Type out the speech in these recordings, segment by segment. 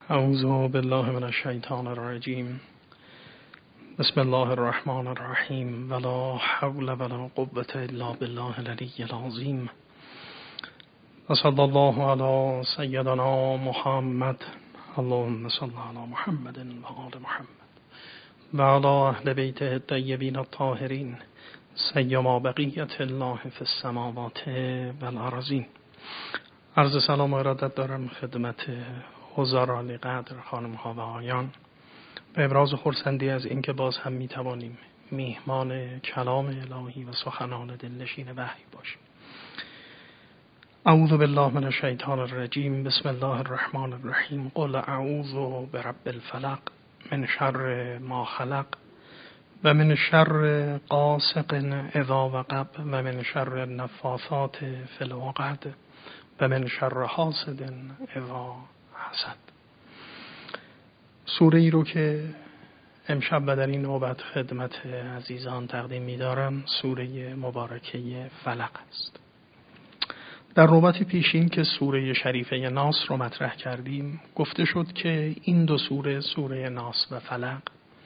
اعوذ بالله من الشیطان الرجیم. بسم الله الرحمن الرحیم. ولا حول ولا قوة الا بالله العلی العظیم. و صلی الله علی سیدنا محمد. اللهم صل علی محمد و آل محمد و علی اهل بیته الطیبین الطاهرین سیما بقیت الله فی السماوات والارضین. عرض سلام و ارادت دارم خدمت حضار عالی قدر خانم ها و آقایان به ابراز خرسندی از اینکه باز هم میتوانیم میهمان کلام الهی و سخنان دلنشین وحی باشیم. اعوذ بالله من الشیطان الرجیم. بسم الله الرحمن الرحیم. قل اعوذ برب الفلق من شر ما خلق و من شر غاسق اذا وقب و من شر النفاثات فی العقد و من شر حاسد اذا حسد. سوره ای رو که امشب و در این نوبت خدمت عزیزان تقدیم می‌دارم سوره مبارکه فلق است. در نوبت پیشین که سوره شریفه ناس رو مطرح کردیم گفته شد که این دو سوره، سوره ناس و فلق،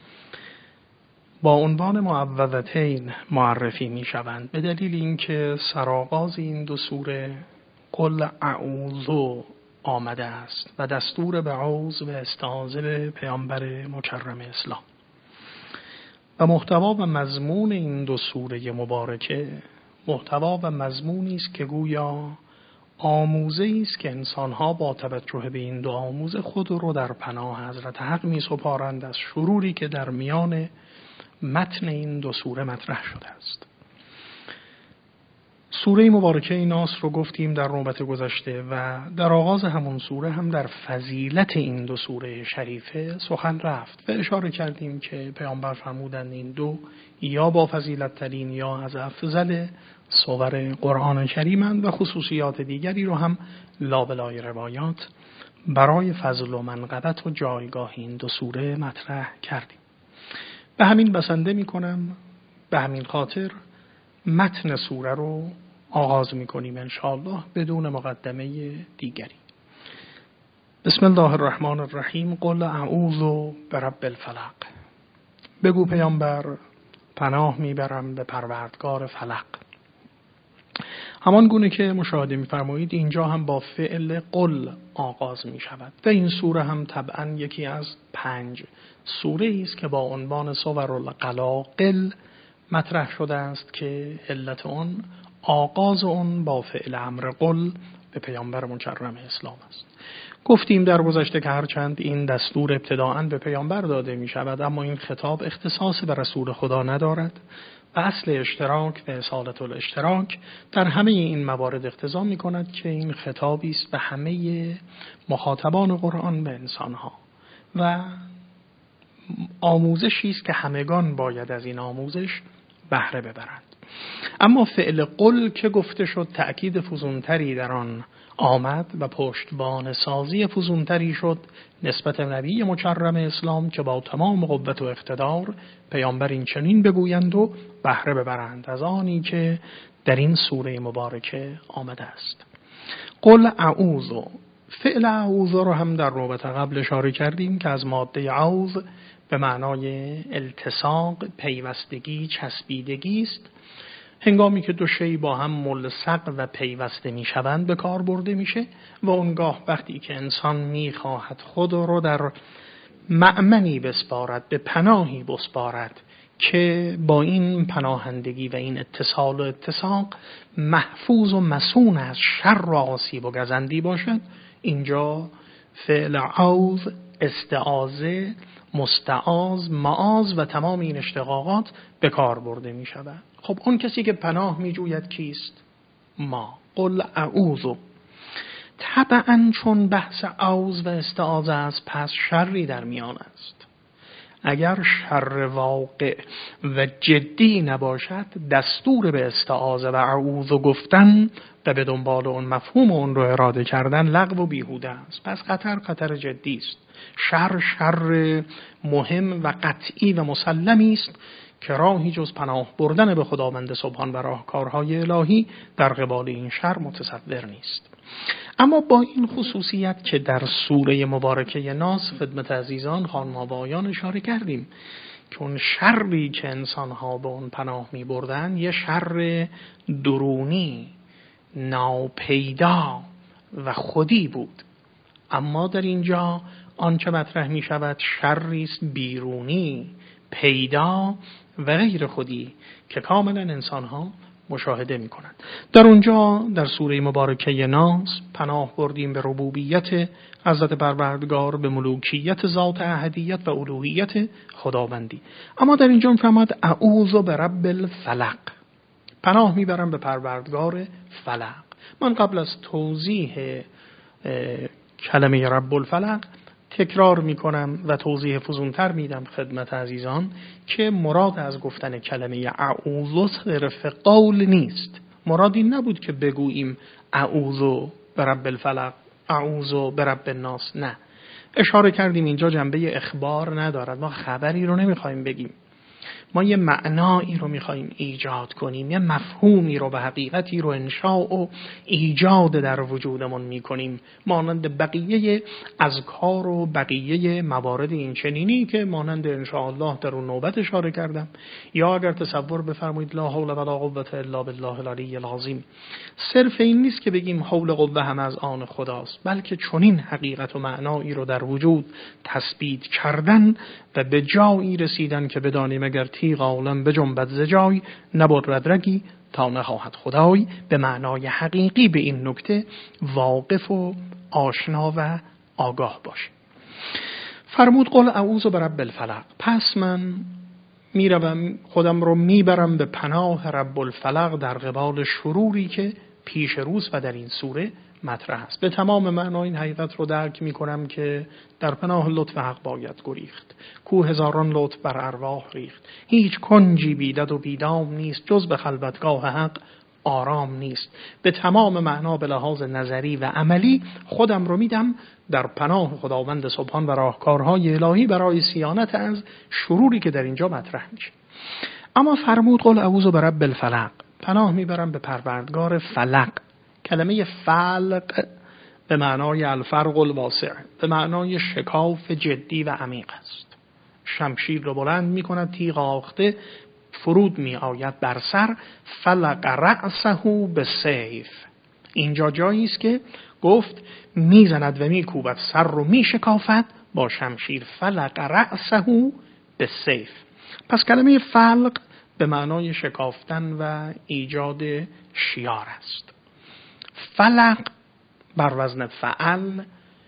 با عنوان معوذتین معرفی می‌شوند به دلیل اینکه سرآغاز این دو سوره قل اعوذ آمده است و دستور به عوذ و استعاذه به پیامبر مکرم اسلام. و محتوا و مضمون این دو سوره مبارکه محتوا و مضمونی است که گویا آموزه است که انسان‌ها با توجه به این دو آموزه خود رو در پناه حضرت حق می‌سپارند از شروری که در میان متن این دو سوره مطرح شده است. سوره مبارکه ناس رو گفتیم در نوبت گذشته و در آغاز همون سوره هم در فضیلت این دو سوره شریفه سخن رفت و اشاره کردیم که پیامبر فرمودند این دو یا با فضیلت ترین یا از افضل سور قرآن کریمند و خصوصیات دیگری رو هم لابلای روایات برای فضل و منقبت و جایگاه این دو سوره مطرح کردیم. به همین بسنده می کنم، به همین خاطر متن سوره رو آغاز می‌کنیم انشاءالله بدون مقدمه دیگری. بسم الله الرحمن الرحیم. قل اعوذ برب الفلق. بگو پیامبر پناه میبرم به پروردگار فلق. همان گونه که مشاهده می‌فرمایید اینجا هم با فعل قل آغاز می‌شود و این سوره هم طبعاً یکی از 5 سوره است که با عنوان سور القلاقل مطرح شده است که علت اون آغاز اون با فعل امر قل به پیامبر مکرم اسلام است. گفتیم در گذشته که هرچند این دستور ابتداءً به پیامبر داده می شود اما این خطاب اختصاص به رسول خدا ندارد و اصل اشتراک و اصالت الاشتراک در همه این موارد اقتضا می کند که این خطابی است به همه مخاطبان قرآن و انسانها و آموزشی است که همگان باید از این آموزش بهره ببرند. اما فعل قل که گفته شد تأکید فزونتری در آن آمد و پشتبان سازی فزونتری شد نسبت نبی مکرم اسلام که با تمام قوت و اقتدار پیامبر این چنین بگویند و بهره ببرند از آنی که در این سوره مبارکه آمده است. قل اعوذ. فعل اعوذ رو هم در نوبت قبل اشاره کردیم که از ماده عوذ به معنای التصاق، پیوستگی، چسبیدگی است. هنگامی که دو شی با هم ملصق و پیوسته می شوند به کار برده میشه و اونگاه وقتی که انسان می خواهد خود رو در مأمنی بسپارد، به پناهی بسپارد که با این پناهندگی و این اتصال و اتساق محفوظ و مصون از شر و آسیب و گزندی باشد، اینجا فعل عوذ، استعاذه، مستعاذ، معاذ و تمام این اشتقاقات به کار برده می شود. خب اون کسی که پناه می جوید کیست؟ ما. قل اعوذ. طبعا چون بحث عوذ و استعاذه است پس شری در میان است. اگر شر واقع و جدی نباشد دستور به استعاذه و اعوذ گفتن و به دنبال اون مفهوم اون رو اراده کردن لغو و بیهوده است. پس خطر جدی است. شر مهم و قطعی و مسلمی است که راهی جز پناه بردن به خداوند سبحان و راهکارهای الهی در قبال این شر متصور نیست. اما با این خصوصیت که در سوره مبارکه ناس خدمت عزیزان خانم و آقایان اشاره کردیم که اون شری که انسانها به اون پناه می بردن یه شر درونی ناپیدا و خودی بود، اما در اینجا آنچه مطرح می شود شری است بیرونی پیدا و غیر خودی که کاملا انسانها مشاهده می کنند. در اونجا در سوره مبارکه ناس پناه بردیم به ربوبیت حضرت پروردگار، به ملوکیت ذات احدیت و الوهیت خداوندی. اما در اینجا می‌فرماد اعوذ برب الفلق، پناه میبرم به پروردگار فلق. من قبل از توضیح کلمه رب الفلق تکرار میکنم و توضیح فزونتر میدم خدمت عزیزان که مراد از گفتن کلمه اعوذ صرف قول نیست. مراد این نبود که بگوییم اعوذ برب الفلق، اعوذ برب الناس. نه، اشاره کردیم اینجا جنبه اخبار ندارد. ما خبری رو نمیخوایم بگیم، ما یه معنایی رو میخوایم ایجاد کنیم، یه مفهومی رو به حقیقتی رو انشاء و ایجاد در وجودمون میکنیم، مانند بقیه اذکار و بقیه موارد این چنینی که مانند انشاء الله در اون نوبت اشاره کردم. یا اگر تصور بفرمایید لا حول ولا قوة الا بالله العلی العظیم، صرف این نیست که بگیم حول و قوه هم از آن خداست، بلکه چنین حقیقت و معنایی رو در وجود تثبیت کردن و به جایی رسیدن که بدانیم اگر تیغ عالم بجنبد ز جای، نبرد رگی تا نخواهد خدای. به معنای حقیقی به این نکته واقف و آشنا و آگاه باش. فرمود قل اعوذ برب الفلق، پس من میروم خودم رو میبرم به پناه رب الفلق در قبال شروری که پیش روز و در این سوره مطرح است. به تمام معنا این حقیقت رو درک میکنم که در پناه لطف حق باید گریخت، کو هزاران لطف بر ارواح ریخت، هیچ کنجی بیدد و بیدام نیست، جز به خلوتگاه حق آرام نیست. به تمام معنا به لحاظ نظری و عملی خودم رو میدم در پناه خداوند سبحان و راهکارهای الهی برای صیانت از شروری که در اینجا مطرح میشه. اما فرمود قل اعوذ برب الفلق، پناه میبرم به پروردگار فلق. کلمه فلق به معنای الفرق الواسع، به معنای شکاف جدی و عمیق است. شمشیر رو بلند می کند، تیغ آخته فرود می آید بر سر. فلق رأسه بالسیف، اینجا جایی است که گفت می زند و می کوبد، سر رو می شکافد با شمشیر. فلق رأسه بالسیف. پس کلمه فلق به معنای شکافتن و ایجاد شیار است. فلق بر وزن فعل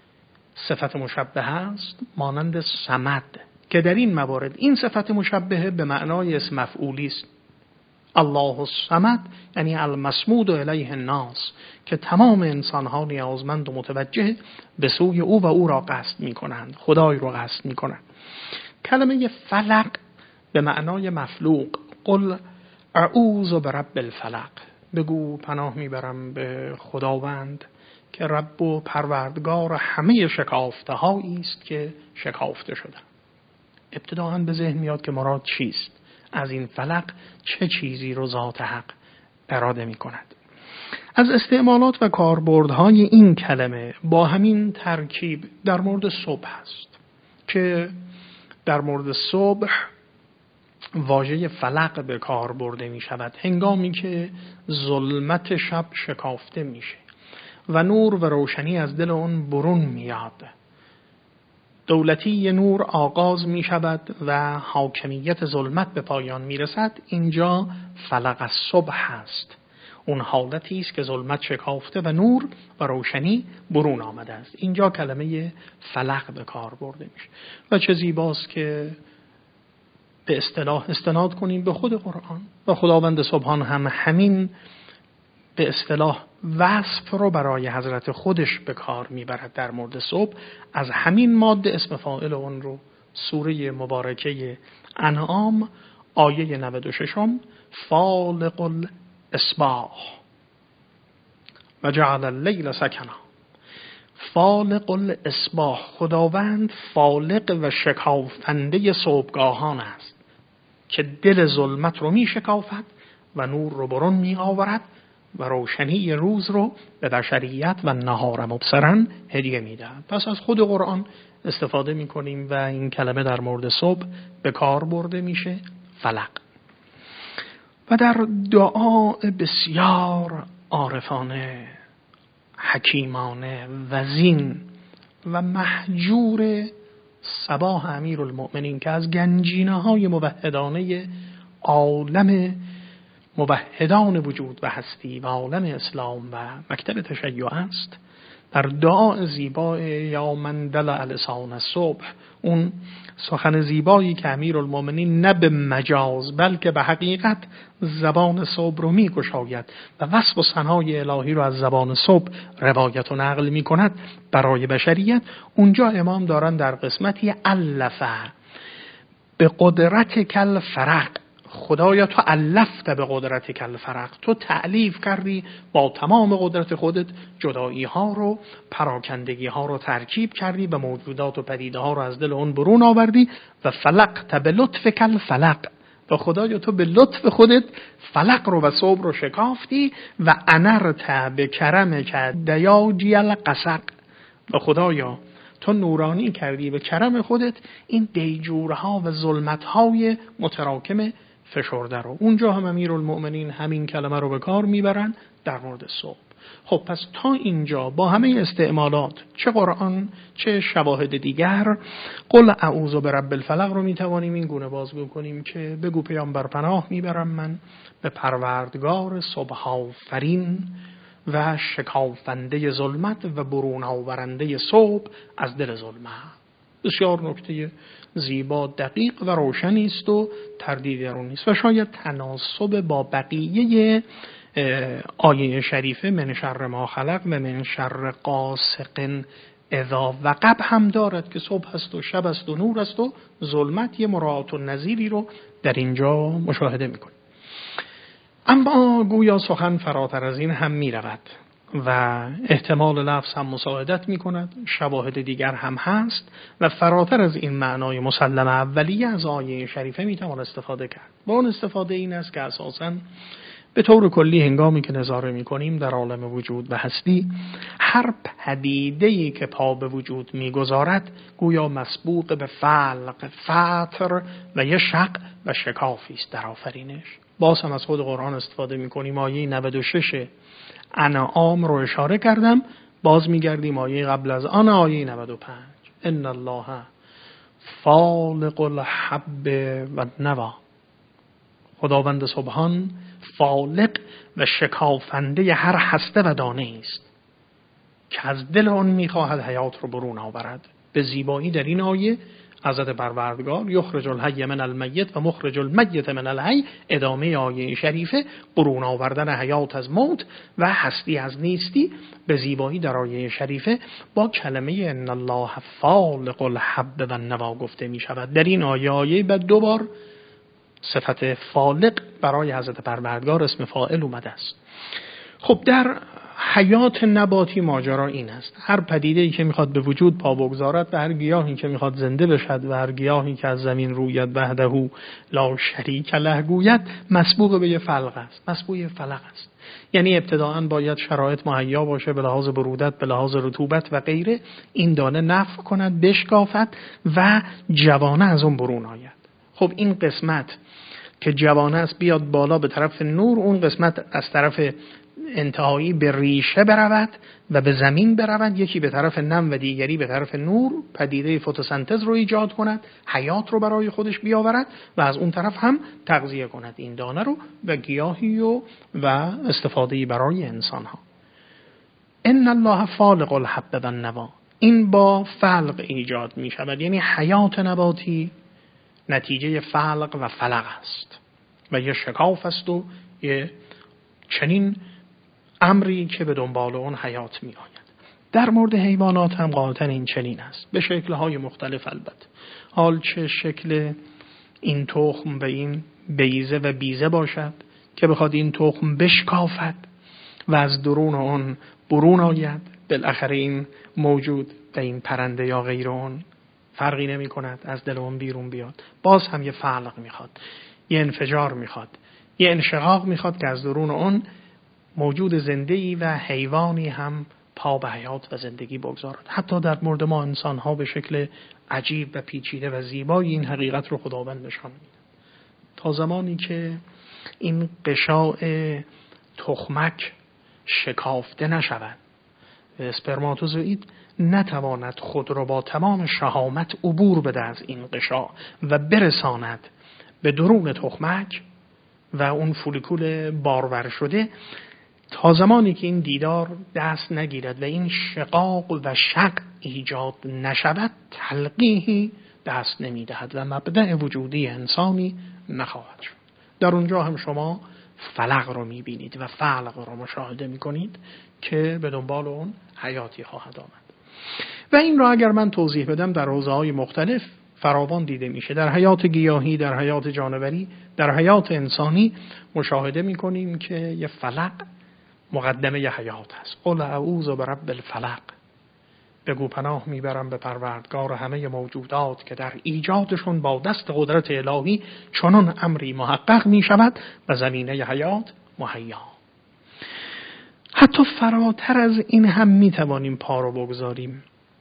صفت مشبهه است مانند صمد که در این موارد این صفت مشبهه به معنای اسم مفعولی است. الله الصمد یعنی المصمود الیه الناس، که تمام انسانها نیازمند و متوجه به سوی او و او را قصد می کنند، خدای را قصد می کنند. کلمه فلق به معنای مفلوق. قل اعوذ برب الفلق، بگو پناه میبرم به خداوند که رب و پروردگار همه شکافته هایی است که شکافته شده. ابتداءً به ذهن میاد که مراد چیست؟ از این فلق چه چیزی رو ذات حق اراده می کند؟ از استعمالات و کاربردهای این کلمه با همین ترکیب در مورد صبح است که در مورد صبح واژه فلق به کار برده می شود هنگامی که ظلمت شب شکافته میشه و نور و روشنی از دل اون برون میاد. دولتی نور آغاز می شود و حاکمیت ظلمت به پایان می رسد. اینجا فلق الصبح است، اون حالتی است که ظلمت شکافته و نور و روشنی برون آمده است. اینجا کلمه فلق به کار برده میشه و چه زیباست که به اصطلاح استناد کنیم به خود قرآن و خداوند سبحان هم همین به اصطلاح وصف رو برای حضرت خودش به کار میبرد در مورد صبح. از همین ماده اسم فاعل اون رو سوره مبارکه انعام آیه 96 فالق الاصباح و جعل اللیل سکنا. فالق الاصباح، خداوند فالق و شکافنده صبحگاهان است که دل ظلمت رو می شکافد و نور رو برون می آورد و روشنی روز رو به بشریت و نهار مبصرا هدیه میدهد. پس از خود قرآن استفاده میکنیم و این کلمه در مورد صبح به کار برده میشه، فلق. و در دعا بسیار عارفانه، حکیمانه، وزین و محجور صباح امیرالمؤمنین که از گنجینه‌های موحدانه عالم موحدان وجود و هستی و عالم اسلام و مکتب تشیع است، در دعا زیبای یا من دلع لسان الصبح، اون سخن زیبایی که امیرالمؤمنین نه به مجاز بلکه به حقیقت زبان صبح رو می‌گشاید و وصف و ثنای الهی رو از زبان صبح روایت و نقل می‌کند برای بشریت، اونجا امام دارن در قسمتی الفه به قدرت کل فرق، خدایا تو الفت به قدرت کل فرق، تو تألیف کردی با تمام قدرت خودت، جدایی ها رو، پراکندگی ها رو ترکیب کردی، به موجودات و پدیده ها رو از دل اون برون آوردی و فلقت به لطف کل فلق، و خدایا تو به لطف خودت فلق رو و صبح رو شکافتی و انرت به کرمک دیاجی القسق، و خدایا تو نورانی کردی به کرم خودت این دیجورها و ظلمتهای متراکم فشرده رو. اونجا هم امیرالمؤمنین همین کلمه رو به کار میبرن در مورد صبح. خب پس تا اینجا با همه استعمالات، چه قرآن چه شواهد دیگر، قل اعوذ برب الفلق رو میتوانیم این گونه بازگو کنیم که بگو پیامبر پناه میبرم من به پروردگار صبح آفرین و شکافنده ظلمت و برون آورنده صبح از دل ظلمت. بسیار نکته زیبا، دقیق و روشنی است و تردیدی در اون نیست و شاید تناسب با بقیه آیه شریفه من شر ما خلق و من شر غاسق اذا وقب هم دارد که صبح است و شب است و نور است و ظلمت، یه مراعات و نظیری رو در اینجا مشاهده میکنیم. اما گویا سخن فراتر از این هم می رود و احتمال لفظ هم مساعدت می کند، شواهد دیگر هم هست و فراتر از این معنای مسلم اولیه از آیه شریفه می توان استفاده کرد. و اون استفاده این است که اساساً به طور کلی هنگامی که نظاره می کنیم در عالم وجود و هستی، هر پدیده‌ای که پا به وجود می گذارد گویا مسبوق به فلق، فطر و یه شق و شکافی است در آفرینش. باز هم از خود قرآن استفاده می کنیم. آیه 96 انعام رو اشاره کردم، باز می گردیم آیه قبل از آن، آیه 95 ان الله فالق الحب و النوى، خداوند سبحان فالق و شکافنده هر هسته و دانه است که از دل آن می‌خواهد حیات رو برون آورد. به زیبایی در این آیه حضرت پروردگار یخرج الحی من المیت و مخرج المیت من الحی، ادامه آیه شریفه برون آوردن حیات از موت و هستی از نیستی، به زیبایی در آیه شریفه با کلمه ان الله فالق الحب و النوى گفته می شود. در این آیه بعد دوبار صفت فالق برای حضرت پروردگار اسم فاعل اومده است. خب در حیات نباتی ماجرا این است، هر پدیده‌ای که میخواد به وجود پا بگذارد و هر گیاهی که میخواد زنده بشد و هر گیاهی که از زمین روید وحده لا شریک له گوید، مسبوق به یه فلق است، مسبوق به فلق است. یعنی ابتداءً باید شرایط مهیا باشه به لحاظ برودت، به لحاظ رطوبت و غیره، این دانه نفع کند، بشکافد و جوانه از اون برون آید. خب این قسمت که جوانه است بیاد بالا به طرف نور، اون قسمت از طرف انتهایی به ریشه برود و به زمین برود، یکی به طرف نم و دیگری به طرف نور، پدیده فتوسنتز رو ایجاد کند، حیات رو برای خودش بیاورد و از اون طرف هم تغذیه کند این دانه رو و گیاهی و استفاده‌ای برای انسان ها. ان الله فالق الحب و النوى، این با فلق ایجاد می شود، یعنی حیات نباتی نتیجه فلق و فلق است و یه شکاف است و یه چنین امری که به دنبال اون حیات می آید. در مورد حیوانات هم قاطعاً این چنین است، به شکل‌های مختلف البته. حال چه شکل این تخم به این بیضه و بیزه باشد که بخواد این تخم بشکافد و از درون اون برون آید، بالاخره این موجود و این پرنده یا غیر اون فرقی نمی کند، از دل اون بیرون بیاد، باز هم یه فلق میخواد، یه انفجار میخواد، یه انشقاق میخواد که از درون اون موجود زنده‌ای و حیوانی هم پا به حیات و زندگی بگذارد. حتی در مورد ما انسان‌ها به شکل عجیب و پیچیده و زیبایی این حقیقت رو خداوند نشان میده. تا زمانی که این غشاء تخمک شکافته نشود و اسپرماتوزوئید نتواند خود را با تمام شهامت عبور بده از این غشاء و برساند به درون تخمک و اون فولیکول بارور شده، تا زمانی که این دیدار دست نگیرد و این شقاق و شق ایجاد نشود، تلقیحی دست نمیدهد و مبدأ وجودی انسانی نخواهد شد. در اونجا هم شما فلق رو میبینید و فلق رو مشاهده میکنید که به دنبال اون حیاتی خواهد آمد. و این را اگر من توضیح بدم در حوزه‌های مختلف فراوان دیده میشه. در حیات گیاهی، در حیات جانوری، در حیات انسانی مشاهده میکنیم که یه فلق مقدمه ی حیات هست. قل اعوذ برب الفلق، بگو پناه میبرم به پروردگار همه موجودات که در ایجادشون با دست قدرت الهی چنان امری محقق میشود و زمینه ی حیات مهیا. حتی فراتر از این هم میتوانیم پا رو بگذاریم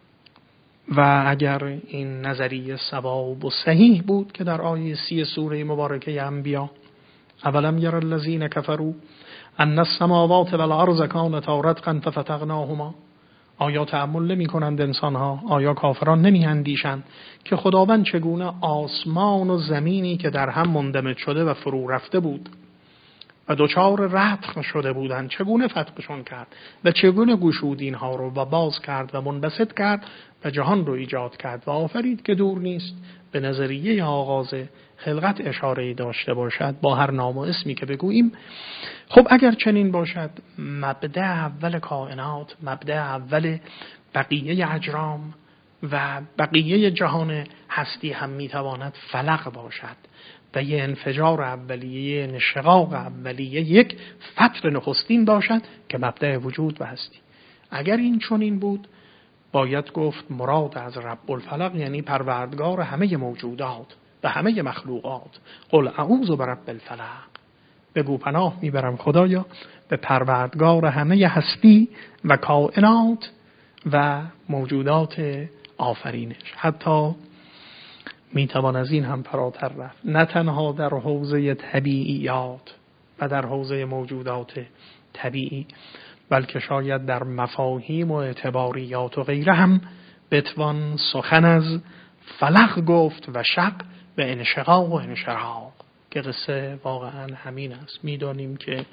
و اگر این نظریه صواب و صحیح بود که در آیه 30 سوره مبارکه انبیا، اولم یر الذین کفروا ان السماوات والارض کانتا رتقا ففتقناهما، آیا تأمل نمی کنند انسانها؟ آیا کافران نمی اندیشند که خداوند چگونه آسمان و زمینی که در هم مندمج شده و فرو رفته بود و دوچار رتق شده بودند چگونه فتقشون کرد و چگونه گشود اینها رو و باز کرد و منبسط کرد و جهان رو ایجاد کرد و آفرید که دور نیست به نظریه آغاز خلقت اشاره‌ای داشته باشد با هر نام و اسمی که بگوییم. خب اگر چنین باشد، مبدأ اول کائنات، مبدأ اول بقیه اجرام و بقیه جهان هستی هم میتواند فلق باشد و یه انفجار اولیه، یه انشقاق اولیه، یک فتر نخستین باشد که مبدأ وجود و هستی. اگر این چنین بود، باید گفت مراد از رب الفلق یعنی پروردگار همه موجودات و همه مخلوقات. قل اعوذ برب الفلق، بگو پناه میبرم خدایا به پروردگار همه هستی و کائنات و موجودات آفرینش. حتی میتوان از این هم فراتر رفت، نه تنها در حوزه طبیعیات و در حوزه موجودات طبیعی، بلکه شاید در مفاهیم و اعتباریات و غیره هم بتوان سخن از فلق گفت و شق به انشقاق و انشراق، که قصه واقعا همین است. میدانیم که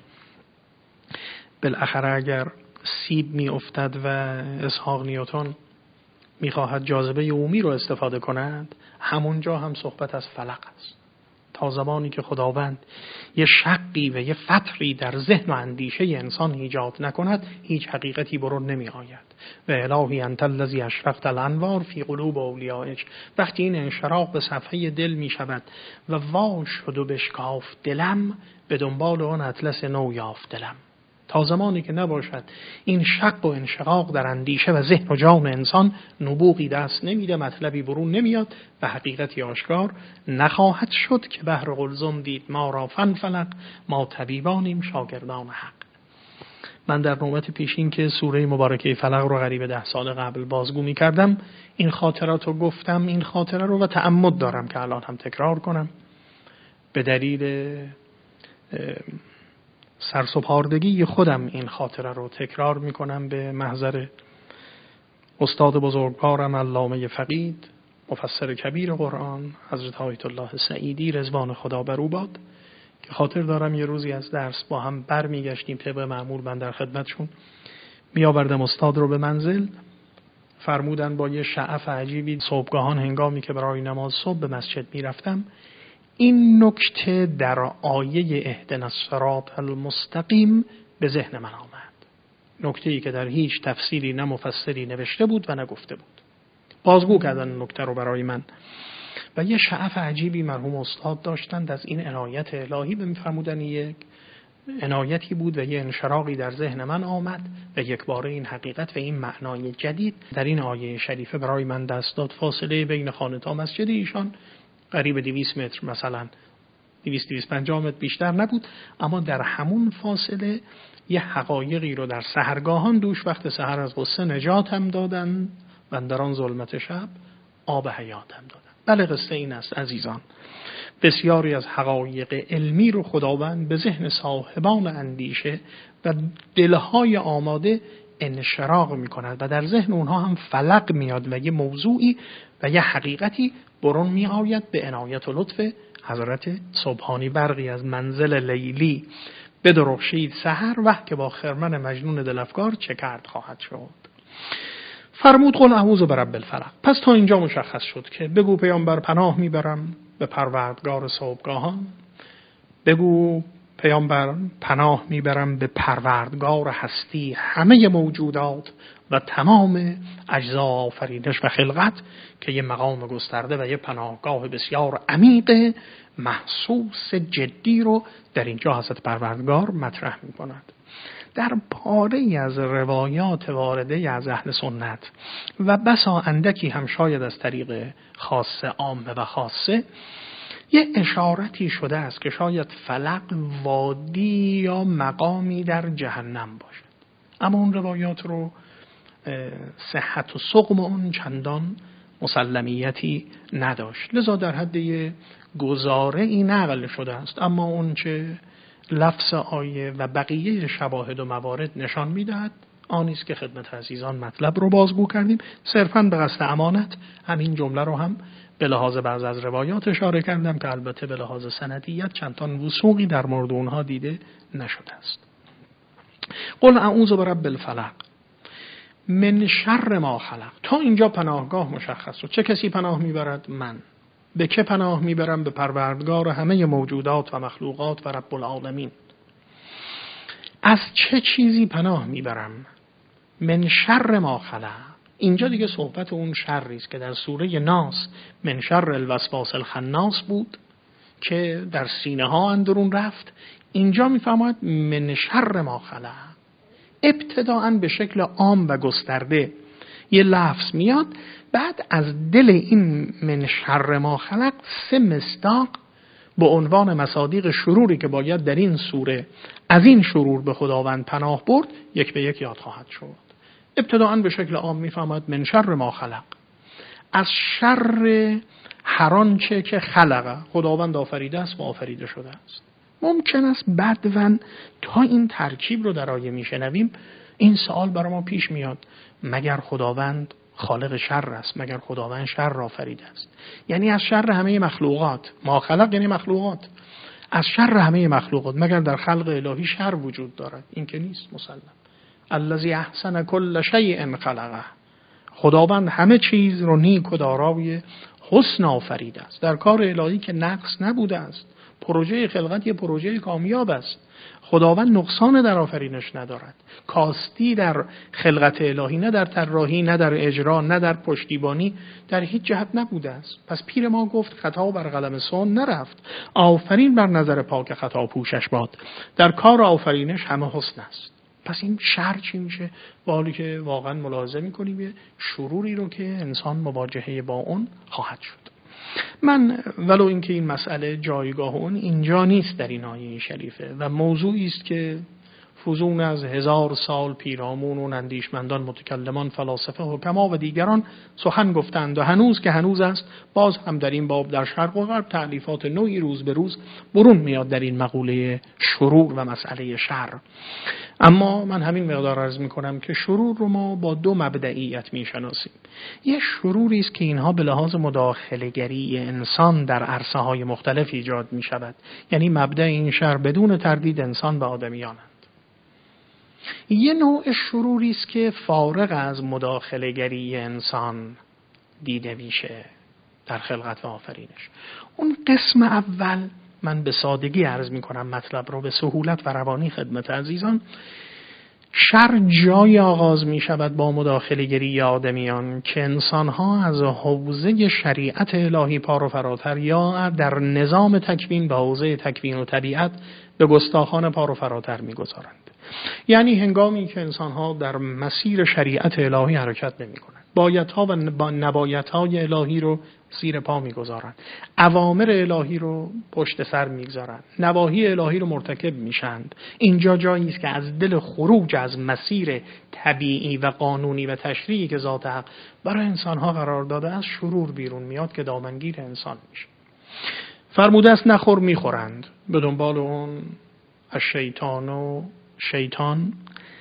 بالاخره اگر سیب می افتد و اسحاق نیوتن میخواهد جاذبه عمومی رو استفاده کند، همونجا هم صحبت از فلق است. تا زمانی که خداوند یه شقی و یه فتری در ذهن و اندیشه انسان ایجاد نکند، هیچ حقیقتی برون نمی آید. و الهی انت الذی اشرقت الانوار فی قلوب اولیائک، وقتی این انشراق به صفحه دل می شود و وا شد و بشکاف دلم، به دنبال آن اطلس نو یافت دلم. تا زمانی که نباشد این شق و انشقاق در اندیشه و ذهن و جان انسان، نبوغی دست نمیده، مطلبی برون نمیاد و حقیقتی آشکار نخواهد شد که بحر قلزم دید ما را فن فلق، ما طبیبانیم شاگردان حق. من در نوبت پیشین که سوره مبارکه فلق رو قریب 10 سال قبل بازگو می کردم، این خاطرات رو گفتم، این خاطره رو و تعمد دارم که الان هم تکرار کنم، به دلیل سرسپاردگی خودم این خاطره رو تکرار میکنم به محضر استاد بزرگوارم علامه فقید مفسر کبیر قرآن حضرت آیت الله سعیدی رضوان خدا بر او باد، که خاطر دارم یه روزی از درس با هم برمیگشتیم طبق معمول، من در خدمتشون میآوردم استاد رو به منزل، فرمودن با یه شعف عجیبی صبحگاهان هنگامی که برای نماز صبح به مسجد میرفتم، این نکته در آیه اهدنا الصراط المستقیم به ذهن من آمد. نکته‌ای که در هیچ تفسیری نه مفسری نوشته بود و نگفته بود. بازگو کردن نکته رو برای من و یه شعف عجیبی مرحوم استاد داشتند از این عنایت الهی، به می‌فرمودن یک عنایتی بود و یه انشراقی در ذهن من آمد و یک باره این حقیقت و این معنای جدید در این آیه شریفه برای من دست داد. فاصله بین خانه تا مسجد ایشان قریب 200 متر مثلا 200-250 متر بیشتر نبود، اما در همون فاصله یه حقایقی رو در سحرگاهان دوش وقت سحر از غصه نجات هم دادن و در آن ظلمت شب آب حیات هم دادن. بله قصه این است عزیزان، بسیاری از حقایق علمی رو خداوند به ذهن صاحبان اندیشه و دلهای آماده انشراح میکند و در ذهن اونها هم فلق میاد و یه موضوعی و یه حقیقتی برون می آید به عنایت و لطف حضرت سبحانی. برقی از منزل لیلی بدرخشید سحر، وقت که با خرمن مجنون دلفگار چه کرد خواهد شد. فرمود قل اعوذ برب الفلق. پس تا اینجا مشخص شد که بگو پیامبر پناه میبرم به پروردگار صبحگاهان، بگو پیامبر پناه میبرم به پروردگار هستی همه موجودات و تمام اجزا آفرینش و خلقت، که یه مقام گسترده و یه پناهگاه بسیار عمیق محسوس جدی رو در اینجا حضرت پروردگار مطرح می‌کند. در پاره‌ای از روایات وارده از اهل سنت و بسا اندکی هم شاید از طریق خاصه عامه و خاصه یه اشارتی شده است که شاید فلق وادی یا مقامی در جهنم باشد، اما اون روایات رو صحت و سقم اون چندان مسلمیتی نداشت، لذا در حد گزاره این نقل شده است. اما اون چه لفظ آیه و بقیه شواهد و موارد نشان میدهد آنیست که خدمت عزیزان مطلب رو بازگو کردیم. صرفاً به قصد امانت همین جمله رو هم به لحاظ بعض از روایات اشاره کردم که البته به لحاظ سندیت چندان وثوقی در مورد اونها دیده نشده است. قل اعوذ برب الفلق من شر ما خلق. تا اینجا پناهگاه مشخص شد. چه کسی پناه میبرد؟ من. به که پناه میبرم؟ به پروردگار همه موجودات و مخلوقات و رب العالمین. از چه چیزی پناه میبرم؟ من شر ما خلق. اینجا دیگه صحبت اون شری است که در سوره ناس من شر الوسواس الخناس بود که در سینه ها اندرون رفت. اینجا میفرماید من شر ما خلق. ابتداءً به شکل عام و گسترده یه لفظ میاد، بعد از دل این من شر ما خلق 3 مصداق به عنوان مصادیق شروری که باید در این سوره از این شرور به خداوند پناه برد یک به یک یاد خواهد شد. ابتداءً به شکل عام میفهمد من شر ما خلق، از شر هر آنچه که خلق خداوند آفریده است و آفریده شده است. ممکن است بعداً تا این ترکیب رو در آیه میشنویم این سوال برای ما پیش میاد، مگر خداوند خالق شر است؟ مگر خداوند شر آفریده است؟ یعنی از شر همه مخلوقات، ما خلق یعنی مخلوقات، از شر همه مخلوقات مگر در خلق الهی شر وجود دارد؟ این که نیست مسلم. الذی احسن کل شیء خلقه. خداوند همه چیز رو نیک و دارای حسن آفریده است. در کار الهی که نقص نبوده است. پروژه خلقت یه پروژه کامیاب است. خداوند نقصان در آفرینش ندارد. کاستی در خلقت الهی، نه در طراحی، نه در اجرا، نه در پشتیبانی، در هیچ جهت نبوده است. پس پیر ما گفت خطا بر قلم صنع نرفت، آفرین بر نظر پاک خطا پوشش باد. در کار آفرینش همه حسن است. پس این شر چی میشه؟ با حالی که واقعا ملاحظه میکنیم یه شروری رو که انسان مواجهه با اون خواهد شد. من ولو اینکه این مسئله جایگاه اون اینجا نیست در این آیه شریفه و موضوعی است که فزون از 1000 سال پیرامون و اندیشمندان، متکلمان، فلاسفه، حکما و دیگران سخن گفتند و هنوز که هنوز است باز هم در این باب در شرق و غرب تألیفات نوعی روز به روز برون میاد در این مقوله شرور و مسئله شر. اما من همین مقدار عرض میکنم که شرور رو ما با 2 مبدئیت میشناسیم. یه شروری است که اینها به لحاظ مداخله‌گری انسان در عرصه‌های مختلف ایجاد میشود، یعنی مبدأ این شر بدون تردید انسان و آدمیانند. یه نوع شروری است که فارغ از مداخله‌گری انسان دیده میشه در خلقت و آفرینش. اون قسم اول من به سادگی عرض میکنم مطلب رو به سهولت و روانی خدمت عزیزان. شر جای آغاز می شود با مداخله‌گری آدمیان که انسان‌ها از حوزه شریعت الهی پار و فراتر یا در نظام تکوین به حوزه تکوین و طبیعت به گستاخانه پار و فراتر می‌گذارند. یعنی هنگامی که انسان‌ها در مسیر شریعت الهی حرکت نمی‌کنند، بایدها و نبایدهای الهی رو زیر پا میگذارن، اوامر الهی رو پشت سر میگذارن، نواهی الهی رو مرتکب میشند. اینجا جایی است که از دل خروج از مسیر طبیعی و قانونی و تشریعی که ذات حق برای انسانها قرار داده است شرور بیرون میاد که دامنگیر انسان میشه. فرموده است نخور میخورند، به دنبال اون شیطان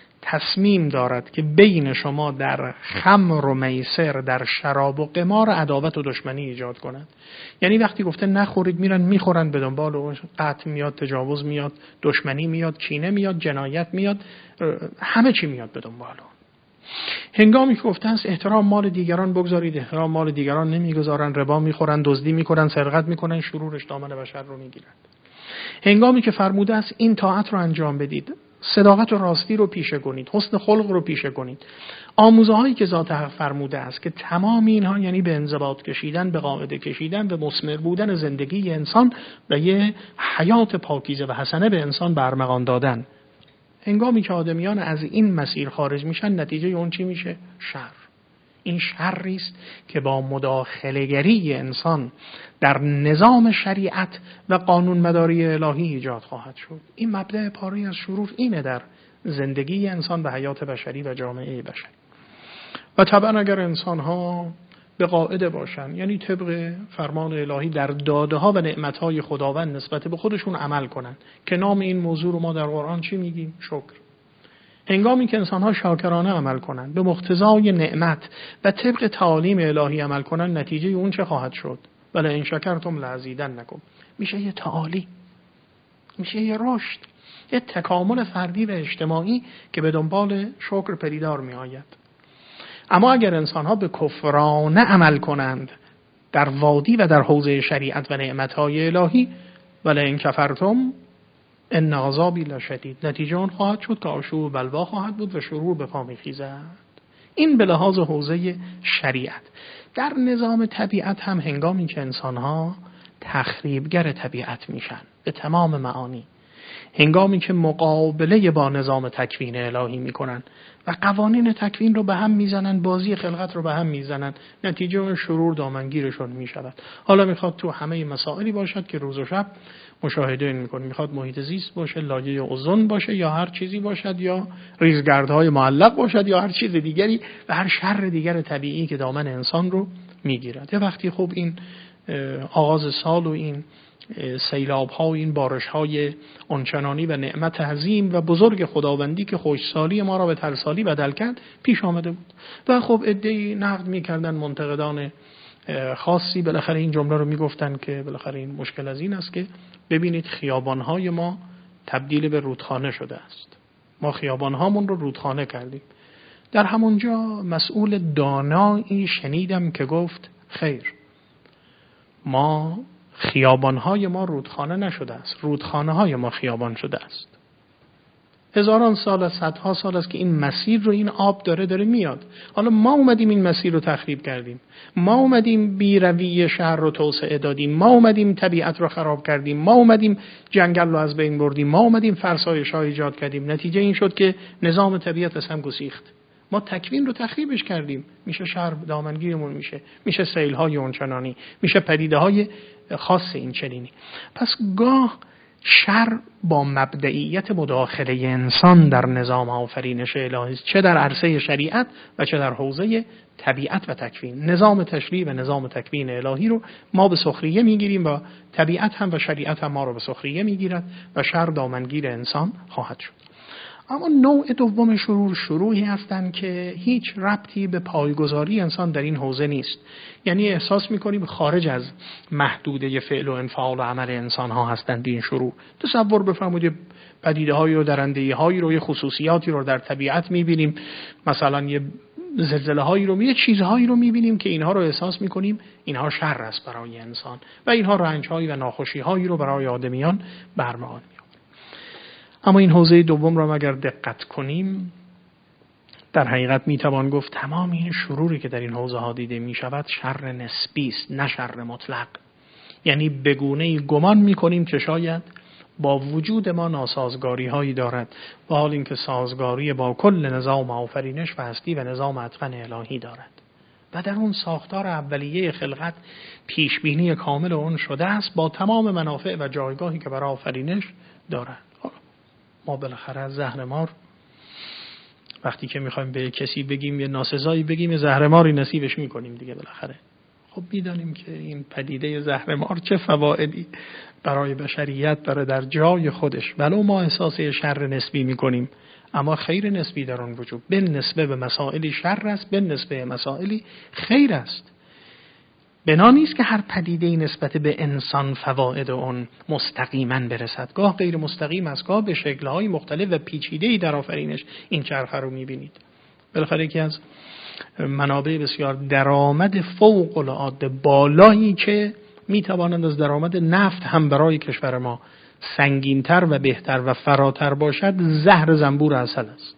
تصمیم دارد که بین شما در خمر و میسر، در شراب و قمار عداوت و دشمنی ایجاد کند. یعنی وقتی گفته نخورید میرن میخورن، به دنبال اون قتل میاد، تجاوز میاد، دشمنی میاد، کینه میاد، جنایت میاد، همه چی میاد به دنبال اون. هنگامی که گفته است احترام مال دیگران بگذارید، احترام مال دیگران نمیگذارن، ربا میخورن، دزدی میکنن، سرقت میکنن، شرورش دامن بشر رو میگیرند. هنگامی که فرموده است این طاعت رو انجام بدید، صداقت و راستی رو پیشه کنید، حسن خلق رو پیشه کنید، آموزه هایی که ذات حق فرموده است که تمام اینها یعنی به انضباط کشیدن، به قاعده کشیدن، به مثمر بودن زندگی انسان و یه حیات پاکیزه و حسنه به انسان برمغان دادن. هنگامی که آدمیان از این مسیر خارج میشن، نتیجه اون چی میشه؟ شر. این شری است که با مداخله‌گری انسان در نظام شریعت و قانون مداری الهی ایجاد خواهد شد. این مبدأ پاره از شرور اینه در زندگی انسان و حیات بشری و جامعه بشری. و طبعا اگر انسان‌ها به قاعده باشن، یعنی طبق فرمان الهی در داده‌ها و نعمت‌های خداوند نسبت به خودشون عمل کنن، که نام این موضوع رو ما در قرآن چی میگیم؟ شکر. هنگامی که انسان‌ها شاکرانه عمل کنند، به مقتضای نعمت و طبق تعالیم الهی عمل کنند، نتیجه اون چه خواهد شد؟ بله ان شکرتم لازیدنکم. میشه یه تعالی، میشه یه رشد، یه تکامل فردی و اجتماعی که به دنبال شکر پدیدار میآید. اما اگر انسان‌ها به کفرانه عمل کنند در وادی و در حوزه شریعت و نعمت‌های الهی، بله ان کفرتم ان عذابی لشدید، نتیجه اون خواهد شد که آشوب و بلوا خواهد بود و شرور به پا می‌خیزد. این به لحاظ حوزه شریعت. در نظام طبیعت هم هنگامی که انسان‌ها تخریبگر طبیعت میشن به تمام معانی، هنگامی که مقابله با نظام تکوین الهی میکنن و قوانین تکوین رو به هم میزنن، بازی خلقت رو به هم میزنن، نتیجه اون شرور دامنگیرشون میشود. حالا میخواد تو همه مسائلی باشد که روز و شب مشاهده میکنیم، میخواد محیط زیست باشه، لایه اوزون باشه، یا هر چیزی باشد، یا ریزگردهای معلق باشد، یا هر چیز دیگری و هر شر دیگر طبیعی که دامن انسان رو میگیرد. یه وقتی خب این آغاز سال و این سیلاب ها و این بارش های آنچنانی و نعمت عظیم و بزرگ خداوندی که خوشسالی ما را به ترسالی بدل کرد پیش آمده بود و خب عده‌ای نقد می‌کردن، منتقدان خاصی بالاخره این جمله رو میگفتن که بالاخره این مشکل از این است که ببینید خیابان های ما تبدیل به رودخانه شده است، ما خیابان هامون رو رودخانه کردیم. در همونجا مسئول دانایی شنیدم که گفت خیر، ما خیابان‌های ما رودخانه نشده است، رودخانه‌های ما خیابان شده است. هزاران سال است، صدها سال است که این مسیر رو این آب داره میاد. حالا ما اومدیم این مسیر رو تخریب کردیم، ما اومدیم بیروی شهر رو توسعه دادیم، ما اومدیم طبیعت رو خراب کردیم، ما اومدیم جنگل رو از بین بردیم، ما اومدیم فرسایش‌ها ایجاد کردیم. نتیجه این شد که نظام طبیعت از هم گسیخت. ما تکوین رو تخریبش کردیم، میشه شهر دامنگیرمون میشه سیل‌های اونچنانی، میشه پدیده‌های خاص این چنینی. پس گاه شر با مبدئیت مداخله انسان در نظام آفرینش الهی، چه در عرصه شریعت و چه در حوزه طبیعت و تکوین، نظام تشریع و نظام تکوین الهی رو ما به سخریه میگیریم و طبیعت هم و شریعت هم ما رو به سخریه میگیرد و شر دامنگیر انسان خواهد شد. اما نوع دوم شروعی هستند که هیچ ربطی به پایگذاری انسان در این حوزه نیست. یعنی احساس میکنیم خارج از محدوده فعل و انفعال و عمل انسان ها هستند این شروع. تصور بفرمایید پدیده هایی و درندهی هایی رو، یه خصوصیاتی رو در طبیعت میبینیم، مثلا یه زلزله هایی رو، یه چیزهایی رو میبینیم که اینها رو احساس میکنیم اینها شر است برای انسان و اینها رنج هایی و ناخوشی هایی رو برای آدمیان برمغان. اما این حوزه دوم را اگر دقت کنیم، در حقیقت میتوان گفت تمام این شروری که در این حوزه ها دیده میشود شر نسبی است، نه شر مطلق. یعنی به گونه‌ای گمان میکنیم که شاید با وجود ما ناسازگاری هایی دارد، و حال اینکه سازگاری با کل نظام آفرینش و هستی و نظام اتقن الهی دارد. و در اون ساختار اولیه خلقت پیش بینی کامل اون شده است با تمام منافع و جایگاهی که برای آفرینش دارد. ما بالاخره از زهرمار وقتی که میخوایم به کسی بگیم یه ناسزایی بگیم، زهرماری نصیبش میکنیم دیگه بالاخره. خب میدانیم که این پدیده زهرمار چه فوائدی برای بشریت داره در جای خودش. ولو ما احساس شر نسبی میکنیم، اما خیر نسبی در آن وجود. به نسبه به مسائلی شر است، به نسبه به مسائلی خیر است. بنا نیست که هر پدیده نسبت به انسان فواید اون مستقیما برسد. گاه غیر مستقیم است، گاه به شکل‌های مختلف و پیچیده‌ای در آفرینش این چرخه رو می‌بینید. بالاخره یکی از منابع بسیار درآمد فوق‌العاده بالایی که می‌تواند از درآمد نفت هم برای کشور ما سنگین‌تر و بهتر و فراتر باشد، زهر زنبور عسل است.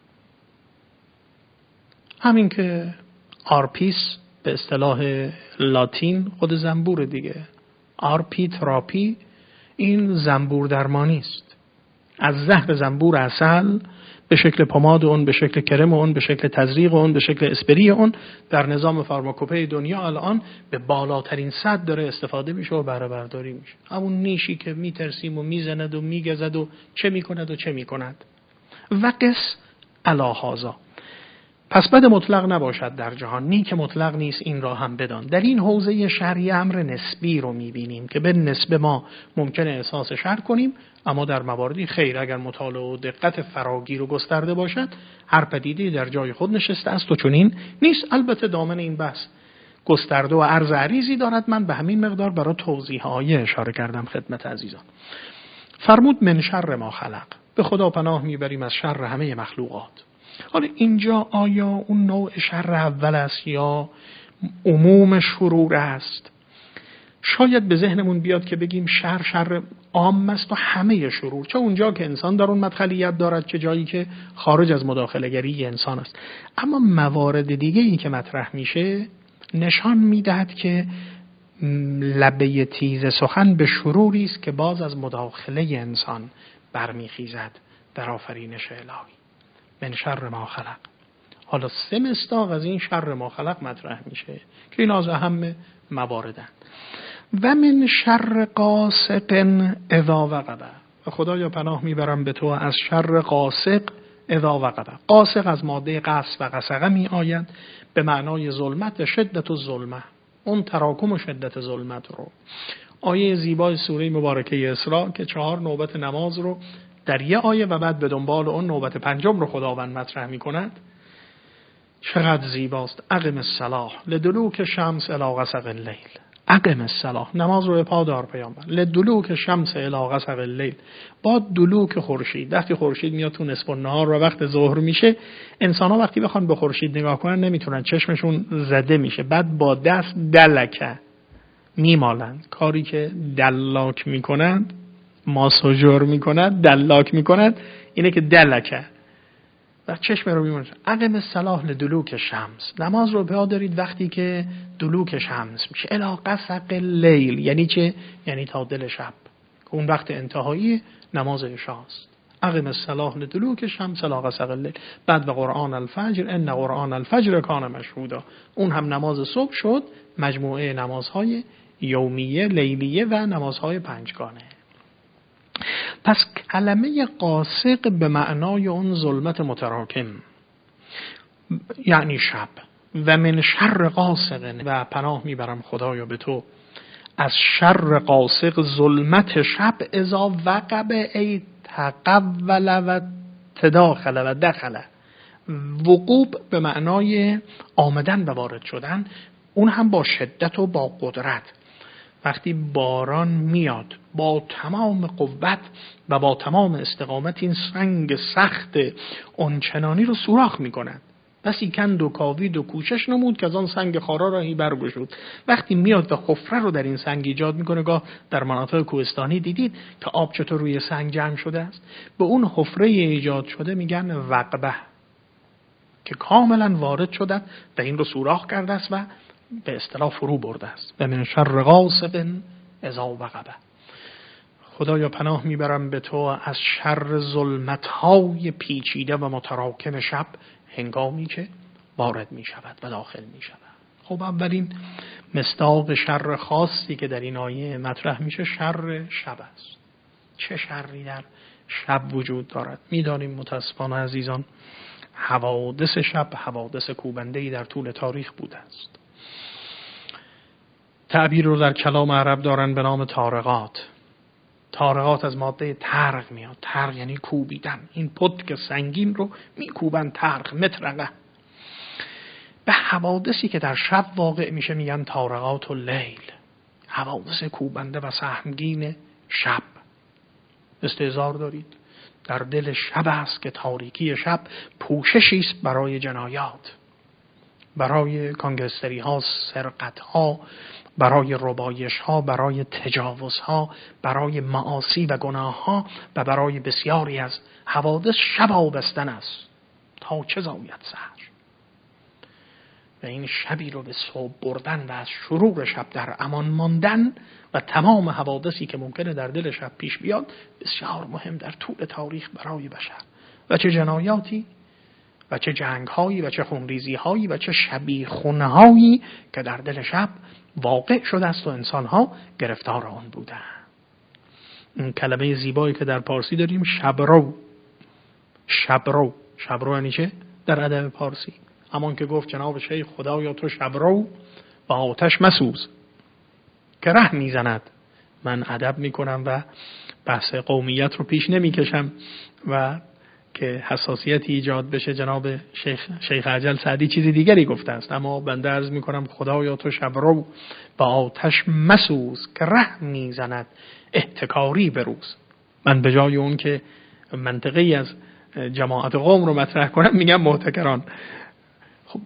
همین که آرپیس به اصطلاح لاتین خود زنبور دیگه، آرپی تراپی، این زنبور درمانی است. از زهر زنبور عسل به شکل پماد اون، به شکل کرم اون، به شکل تزریق اون، به شکل اسپری اون در نظام فارماکوپی دنیا الان به بالاترین سطح داره استفاده میشه و بهره برداری میشه. همون نیشی که میترسیم و میزند و میگزد و چه میکند و چه میکند. و قس علی هذا. پس بد مطلق نباشد در جهان، نیک مطلق نیست، این را هم بدان. در این حوزه شرعی امر نسبی رو میبینیم که به نسبه ما ممکنه احساس شر کنیم، اما در مواردی خیر. اگر مطالعه و دقت فراگیر و گسترده باشد، هر پدیده در جای خود نشسته است و چنین نیست. البته دامن این بحث گسترده و عرض عریضی دارد. من به همین مقدار برای توضیح‌های اشاره کردم خدمت عزیزان. فرمود من شر ما خلق، به خدا پناه میبریم از شر همه مخلوقات. حالا اینجا آیا اون نوع شر اول است یا عموم شرور است؟ شاید به ذهنمون بیاد که بگیم شر عام است و همه شرور، چه اونجا که انسان در اون مدخلیت دارد، چه جایی که خارج از مداخله‌گری انسان است. اما موارد دیگه ای که مطرح میشه نشان میدهد که لبه تیز سخن به شروری است که باز از مداخله انسان برمیخیزد در آفرینش الهی. من شر ما خلق. حالا 3 مصداق از این شر ما خلق مطرح میشه که این از اهم مواردن. و من شر قاسق اذا وقب. و خدایا پناه میبرم به تو از شر قاسق اذا وقب. قاسق از ماده قص و قسقه می آید به معنای ظلمت و شدت و ظلمه، اون تراکم و شدت ظلمت رو. آیه زیبای سوره مبارکه اسراء که 4 نوبت نماز رو در یه آیه و بعد به دنبال اون نوبت 5 رو خداوند مطرح می کند، چقدر زیباست. اقم الصلاة لدلوک شمس الی غسق اللیل. اقم الصلاة، نماز رو پادار پیامبر. لدلوک شمس الی غسق اللیل، با دلوک خورشید. وقتی خورشید میاد تو نصف النهار و وقت ظهر میشه، انسان‌ها وقتی بخوان به خورشید نگاه کنن نمیتونن، چشمشون زده میشه. بعد با دست دلکه میمالند. کاری که دلاک میکنند، ماساژور میکند، دلاک میکند، اینه که دلکه و چشم رو میمونه. اقم الصلاة لدلوک شمس، نماز رو پا دارید وقتی که دلوک شمس میشه. الی غسق اللیل یعنی چه؟ یعنی تا دل شب، که اون وقت انتهایی نماز عشاست. اقم الصلاة لدلوک شمس الی غسق اللیل. بعد و قرآن الفجر ان قرآن الفجر کان مشهودا، اون هم نماز صبح شد مجموعه نمازهای یومیه، لیلیه و نمازهای پنجگانه. پس کلمه قاسق به معنای اون ظلمت متراکم یعنی شب. و من شر قاسق، و پناه میبرم خدایا به تو از شر قاسق، ظلمت شب. اذا وقب ای تقول و تداخل و دخل. وقوب به معنای آمدن و وارد شدن، اون هم با شدت و با قدرت. وقتی باران میاد با تمام قوت و با تمام استقامت، این سنگ سخت اونچنانی رو سوراخ میکند. بسی کند و کاوید و کوشش نمود که از آن سنگ خارا راهی برگشود. وقتی میاد و حفره رو در این سنگ ایجاد میکنه، گاه در مناطق کوهستانی دیدید که آب چطور روی سنگ جمع شده است، به اون حفره ایجاد شده میگن وقبه، که کاملا وارد شده و این رو سوراخ کرده است و به اصطلاح فرو برده است. و من شر غاسق اذا وقب. خدایا پناه میبرم به تو از شر ظلمت‌های پیچیده و متراکم شب هنگامی که وارد میشود و داخل میشود. خب اولین مصداق شر خاصی که در این آیه مطرح میشه شر شب است. چه شری در شب وجود دارد؟ میدانیم متاسفانه عزیزان حوادث شب حوادث کوبنده‌ای در طول تاریخ بوده است. تعبیر رو در کلام عرب دارن به نام طارقات. طارقات از ماده طرق میاد. طرق یعنی کوبیدن. این پتک سنگین رو میکوبن طرق مطرقه. به حوادثی که در شب واقع میشه میگن طارقات اللیل. حوادث کوبنده و سهمگین شب. استحضار دارید در دل شب است که تاریکی شب پوششی است برای جنایات، برای گانگستری ها، سرقت ها، برای ربایش ها، برای تجاوز ها، برای معاصی و گناه ها و برای بسیاری از حوادث شب آبستن است تا چه زاید سحر. و این شبی رو به صبح بردن و از شرور شب در امان ماندن و تمام حوادثی که ممکنه در دل شب پیش بیاد بسیار مهم در طول تاریخ برای بشر. و چه جنایاتی و چه جنگ‌هایی و چه خونریزی‌هایی و چه شبیخونه‌هایی که در دل شب واقع شده است و انسان‌ها گرفتار آن بودند. این کلمه زیبایی که در پارسی داریم شبرو. شبرو یعنی چه؟ در ادب پارسی همان که گفت جناب شیخ خدایا تو شبرو با آتش مسوز که ره میزند. من ادب میکنم و بحث قومیت رو پیش نمیکشم و که حساسیتی ایجاد بشه. جناب شیخ عجل سعدی چیزی دیگری گفته است، اما بنده عرض میکنم خدایا تو شبرو با آتش مسوز که ره میزند احتکاری بروز. من به جای اون که منطقی از جماعت قوم رو مطرح کنم میگم محتکران. خب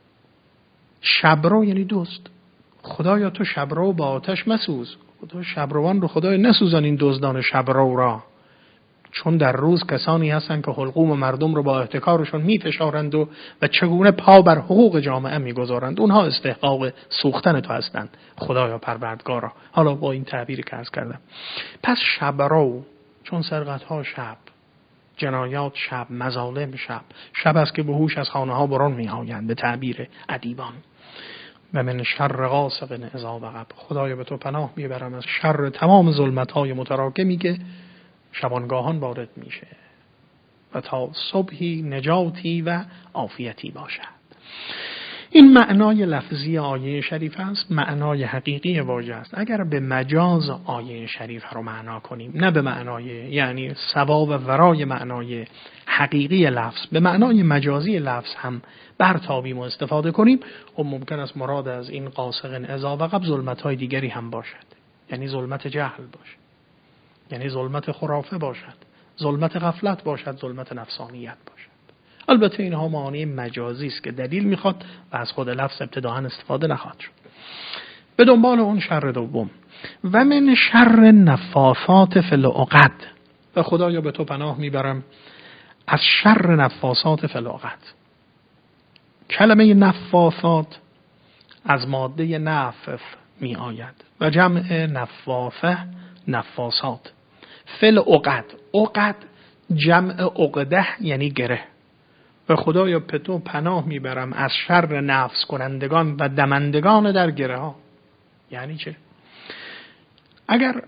شبرو یعنی دزد. خدایا تو شبرو با آتش مسوز. خدا شبروان رو خدای نسوزان این دزدان شبرو را، چون در روز کسانی هستند که حلقوم مردم رو با احتکارشون میفشارند و چگونه پا بر حقوق جامعه میگذارند. اونها استحقاق سوختن تو هستند خدایا پروردگارا. حالا با این تعبیری که عرض کردم، پس شبرو چون سرقت ها شب، جنایات شب، مظالم شب است که به هوش از خانه ها برون میآیند به تعبیر ادیبان. و من شر غاسق اذا وقب. خدایا به تو پناه میبرم از شر تمام ظلمت های متراکمی که شبانگاهان وارد میشه و تا صبحی نجاتی و عافیتی باشد. این معنای لفظی آیه شریف است. معنای حقیقی واژه است. اگر به مجاز آیه شریف رو معنا کنیم، نه به معنای یعنی سوا و ورای معنای حقیقی لفظ، به معنای مجازی لفظ هم برتابیم و استفاده کنیم، خب ممکن است مراد از این قاسق اذا وقب ظلمت‌های دیگری هم باشد. یعنی ظلمت جهل باشد، یعنی ظلمت خرافه باشد، ظلمت غفلت باشد، ظلمت نفسانیت باشد. البته اینها معانی مجازی است که دلیل میخواد و از خود لفظ ابتداءً استفاده نخواهد شد. به دنبال اون شر دوم، و من شر نفاثات فی العقد. و خدایا به تو پناه میبرم از شر نفاثات فی العقد. کلمه نفاثات از ماده نفث می آید و جمع نفاثه نفاسات. فی العقد، عقد جمع عقده یعنی گره. و خدایا به تو پناه میبرم از شر نفس کنندگان و دمندگان در گره ها. یعنی چه؟ اگر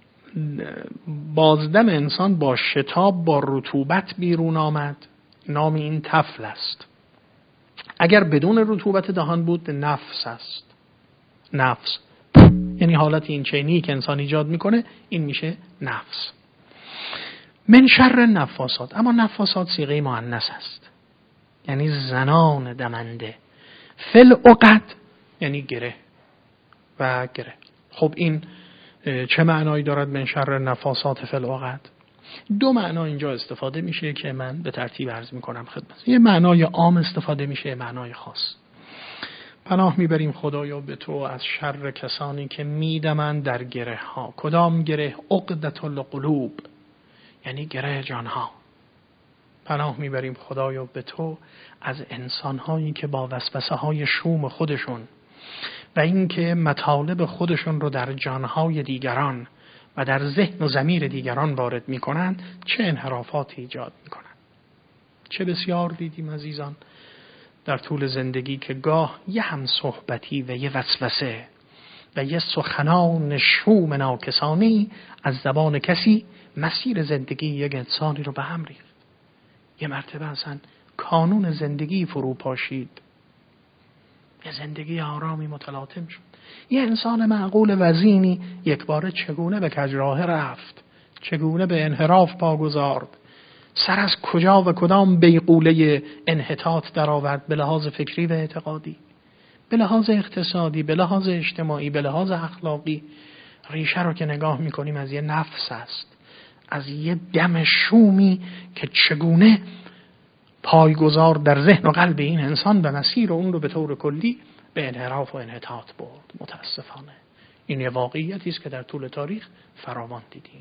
بازدم انسان با شتاب با رطوبت بیرون آمد، نام این طفل است. اگر بدون رطوبت دهان بود نفس است. نفس یعنی حالت این چینی که انسان ایجاد میکنه، این میشه نفس. من شر نفاسات. اما نفاسات صیغه مؤنث است، یعنی زنان دمنده. فل عقد یعنی گره و گره. خب این چه معنایی دارد من شر نفاسات فل عقد؟ دو معنا اینجا استفاده میشه که من به ترتیب عرض میکنم خدمت. یه معنای عام استفاده میشه، معنای خاص. پناه میبریم خدایا به تو از شر کسانی که میدمند در گره ها. کدام گره؟ عقدة القلوب، یعنی گره جانها. پناه میبریم خدایا به تو از انسانهایی که با وسوسه های شوم خودشون و اینکه مطالب خودشون رو در جانهای دیگران و در ذهن و ضمیر دیگران وارد میکنند، چه انحرافاتی ایجاد میکنند. چه بسیار دیدیم عزیزان در طول زندگی که گاه یه هم صحبتی و یه وسوسه و یه سخنان شوم ناکسانی از زبان کسی مسیر زندگی یک انسانی رو به هم ریخت. یه مرتبه اصلا کانون زندگی فرو پاشید، یه زندگی آرامی متلاطم شد. یه انسان معقول وزینی یک باره چگونه به کجراه رفت، چگونه به انحراف پا گذارد، سر از کجا و کدام بیغوله انحطاط درآورد، به لحاظ فکری و اعتقادی، به لحاظ اقتصادی، به لحاظ اجتماعی، به لحاظ اخلاقی. ریشه رو که نگاه میکنیم از یه نفس است، از یه دم شومی که چگونه پایگذار در ذهن و قلب این انسان به مسیر اون رو به طور کلی به انحراف و انحطاط برد. متاسفانه این یه واقعیتی است که در طول تاریخ فراوان دیدیم.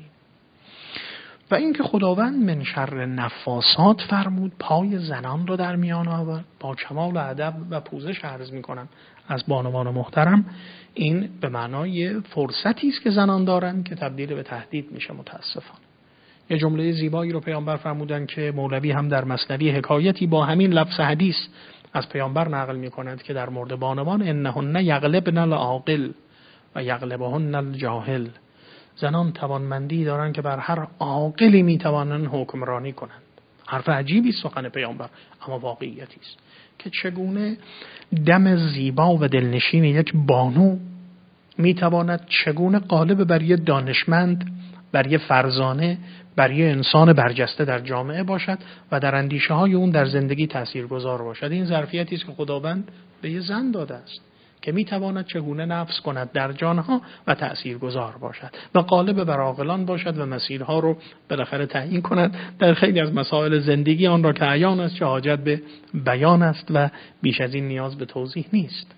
و اینکه خداوند من شر نفاسات فرمود، پای زنان رو در میان آورد. با کمال ادب و پوزش عرض میکنم از بانوان محترم، این به معنای فرصتی است که زنان دارن که تبدیل به تهدید میشه. متاسفانه یه جمله زیبایی رو پیامبر فرمودن که مولوی هم در مثنوی حکایتی با همین لفظ حدیث از پیامبر نقل می‌کند که در مورد بانوان انهن یغلبن العاقل و یغلبهن الجاهل، زنان توانمندی دارن که بر هر عاقلی میتوانن حکمرانی کنند. حرف عجیبی سخن پیامبر، اما واقعیتی است که چگونه دم زیبا و دلنشین یک بانو میتواند چگونه غالب بر یک دانشمند، بر یک فرزانه، بر یک انسان برجسته در جامعه باشد و در اندیشه های اون در زندگی تاثیرگذار باشد. این ظرفیتی است که خداوند به یک زن داده است که میتواند چگونه نفس کند در جانها و تاثیرگذار باشد و غالب بر عاقلان باشد و مسیرها رو بالاخره تعیین کند. در خیلی از مسائل زندگی آن را که عیان است چه حاجت به بیان است و بیش از این نیاز به توضیح نیست.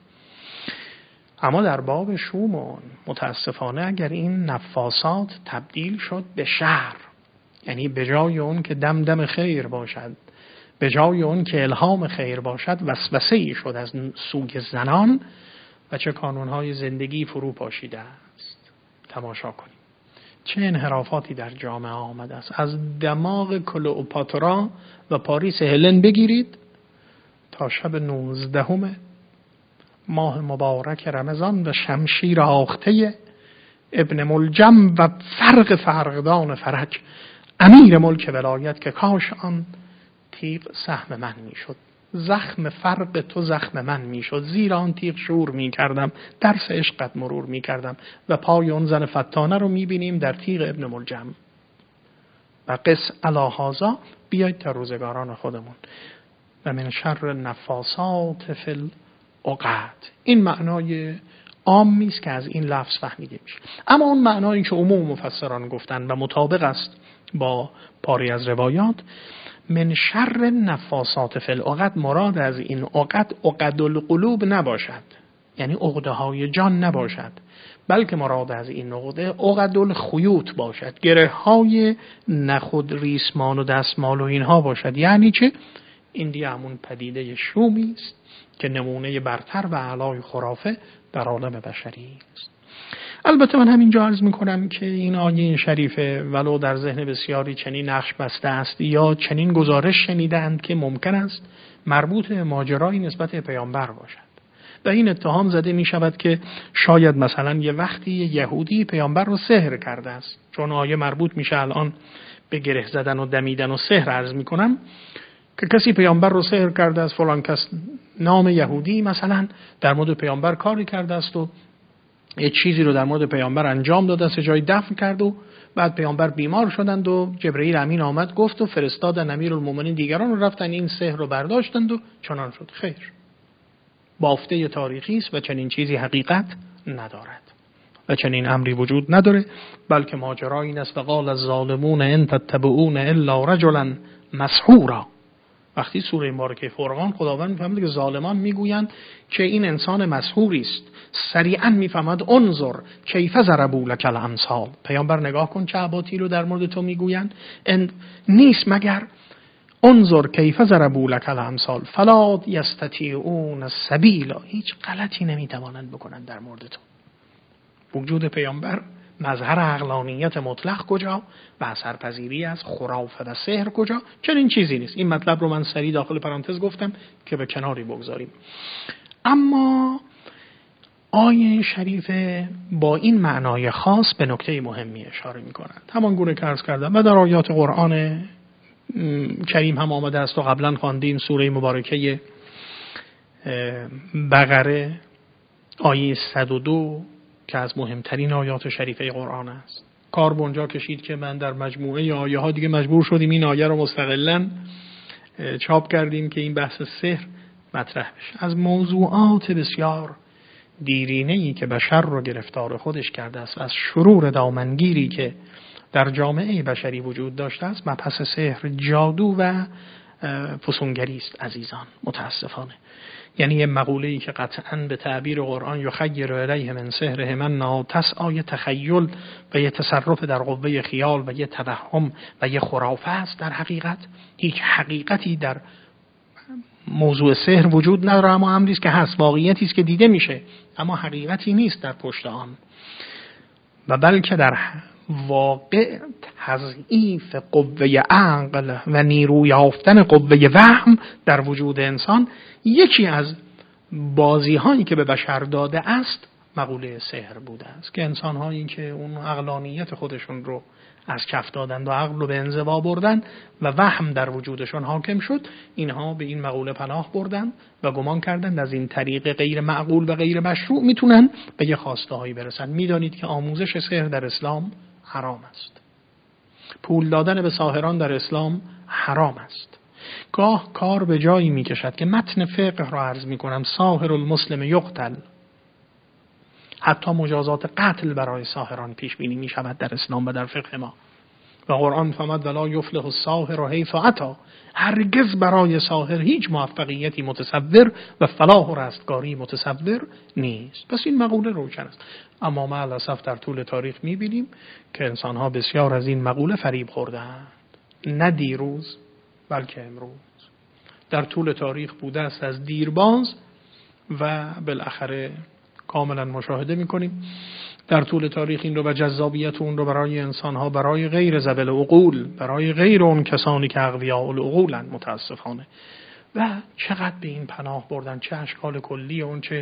اما در باب شومون متاسفانه اگر این نفاسات تبدیل شد به شر، یعنی به جای اون که دم خیر باشد، به جای اون که الهام خیر باشد، وسوسه‌ای شد از سوی زنان و چه کانونهای زندگی فرو پاشیده است. تماشا کنید چه انحرافاتی در جامعه آمده است. از دماغ کلئوپاترا و پاریس هلن بگیرید تا شب 19 ماه مبارک رمضان و شمشیر آخته ابن ملجم و فرقدان فرج امیر ملک ولایت که کاش آن تیغ سهم من میشد، زخم فرق تو زخم من میشد، زیر آن تیغ شور میکردم، درس عشقت مرور میکردم. و پای اون زن فتانه رو میبینیم در تیغ ابن ملجم. و قس علی هذا، بیایید تا روزگاران خودمون. و من شر نفاسات فی العقد، این معنای عامی است که از این لفظ فهمیده میشه. اما اون معنایی که عموم مفسران گفتن و مطابق است با پاری از روایات، من شر نفاسات فی العقد، مراد از این عقد عقد القلوب نباشد، یعنی عقده های جان نباشد، بلکه مراد از این عقده عقد الخیوط باشد، گره های نخود ریسمان و دستمال و اینها باشد. یعنی چه؟ این دیگه همون پدیده شومی است که نمونه برتر و اعلای خرافه در عالم بشری است. البته من همینجا عرض میکنم که این آیه شریفه ولو در ذهن بسیاری چنین نقش بسته است یا چنین گزارش شنیدند که ممکن است مربوط به ماجرایی نسبت پیامبر باشد و این اتهام زده می شود که شاید مثلا یه وقتی یهودی پیامبر رو سحر کرده است، چون آیه مربوط میشه الان به گره زدن و دمیدن و سحر عرض میکنم که کسی پیامبر رو سحر کرده است، فلان کس نام یهودی مثلا در مورد پیامبر کاری کرده است و یه چیزی رو در مورد پیامبر انجام داده است، جای دفن کرد و بعد پیامبر بیمار شدند و جبرئیل امین آمد گفت و فرستادن امیرالمومنین دیگران رو رفتن این سحر رو برداشتند و چنان شد. خیر، بافته تاریخی است و چنین چیزی حقیقت ندارد و چنین امری وجود نداره، بلکه ماجرا این است: وقال الظالمون ان تتبعون الا رجلا مسحورا. وقتی سوره مبارکه فرقان خداوند میفهمد که ظالمان میگویند که این انسان مسحوری است، سریعا میفهمد انظر کیف ضربوا لك الامثال، پیامبر نگاه کن چه اباطیل رو در مورد تو میگویند، نیست مگر انظر کیف ضربوا لك الامثال فلا یستطیعون السبیل، هیچ غلطی نمیتوانند بکنند در مورد تو. وجود پیامبر مظهر عقلانیت مطلق کجا و اثرپذیری از خرافه و سحر کجا؟ چنین چیزی نیست. این مطلب رو من سریع داخل پرانتز گفتم که به کناری بگذاریم. اما آیه شریفه با این معنای خاص به نکته مهمی اشاره می کند. همان گونه که عرض کردم و در آیات قرآن کریم هم آمده است و قبلا خواندیم. سوره مبارکه بقره آیه 102 که از مهمترین آیات شریفه قرآن است. کار به اونجا کشید که من در مجموعه آیه ها دیگه مجبور شدیم این آیه رو مستقلاً چاپ کردیم که این بحث سحر مطرح بشه. از موضوعات بسیار دیرینه‌ای که بشر رو گرفتار خودش کرده است، از شرور دامنگیری که در جامعه بشری وجود داشته است، مبحث سحر، جادو و فسونگری است عزیزان. متاسفانه یعنی یه مقوله‌ای که قطعاً به تعبیر قرآن یخیر الیه من سحره من تسعی تخیل و یه تصرف در قوه خیال و یه توهم و یه خرافه است، در حقیقت هیچ حقیقتی در موضوع سحر وجود نداره، اما امری است که هست، واقعیتی است که دیده میشه، اما حقیقتی نیست در پشت آن، و بلکه در واقع تضعیف قوه عقل و نیروی یافتن قوه وهم در وجود انسان یکی از بازی هایی که به بشر داده است مقوله سحر بوده است که انسان هایی که اون عقلانیت خودشون رو از کف دادند و عقل رو به انزوا بردن و وهم در وجودشون حاکم شد، اینها به این مقوله پناه بردن و گمان کردند از این طریق غیر معقول و غیر مشروع میتونن به یه خواسته هایی برسن. میدانید که آموزش سحر در اسلام حرام است. پول دادن به ساحران در اسلام حرام است. گاه کار به جایی میکشد که متن فقه را عرض میکنم، ساحر المسلم یقتل، حتی مجازات قتل برای ساحران پیش بینی می شود در اسلام و در فقه ما. و قرآن فرمود ولا یفلح الساحر حیث اتی، هرگز برای ساحر هیچ موفقیتی متصور و فلاح و رستگاری متصور نیست. پس این مقوله روشن است. اما ما للاسف در طول تاریخ می بینیم که انسان ها بسیار از این مقوله فریب خوردند، نه دیروز بلکه امروز. در طول تاریخ بوده است از دیرباز و بالاخره کاملا مشاهده میکنیم در طول تاریخ این رو و جذابیت اون رو برای انسان‌ها، برای غیر ذوی العقول، برای غیر اون کسانی که اغویاء العقولن متاسفانه. و چقدر به این پناه بردن، چه اشکال کلی اون، چه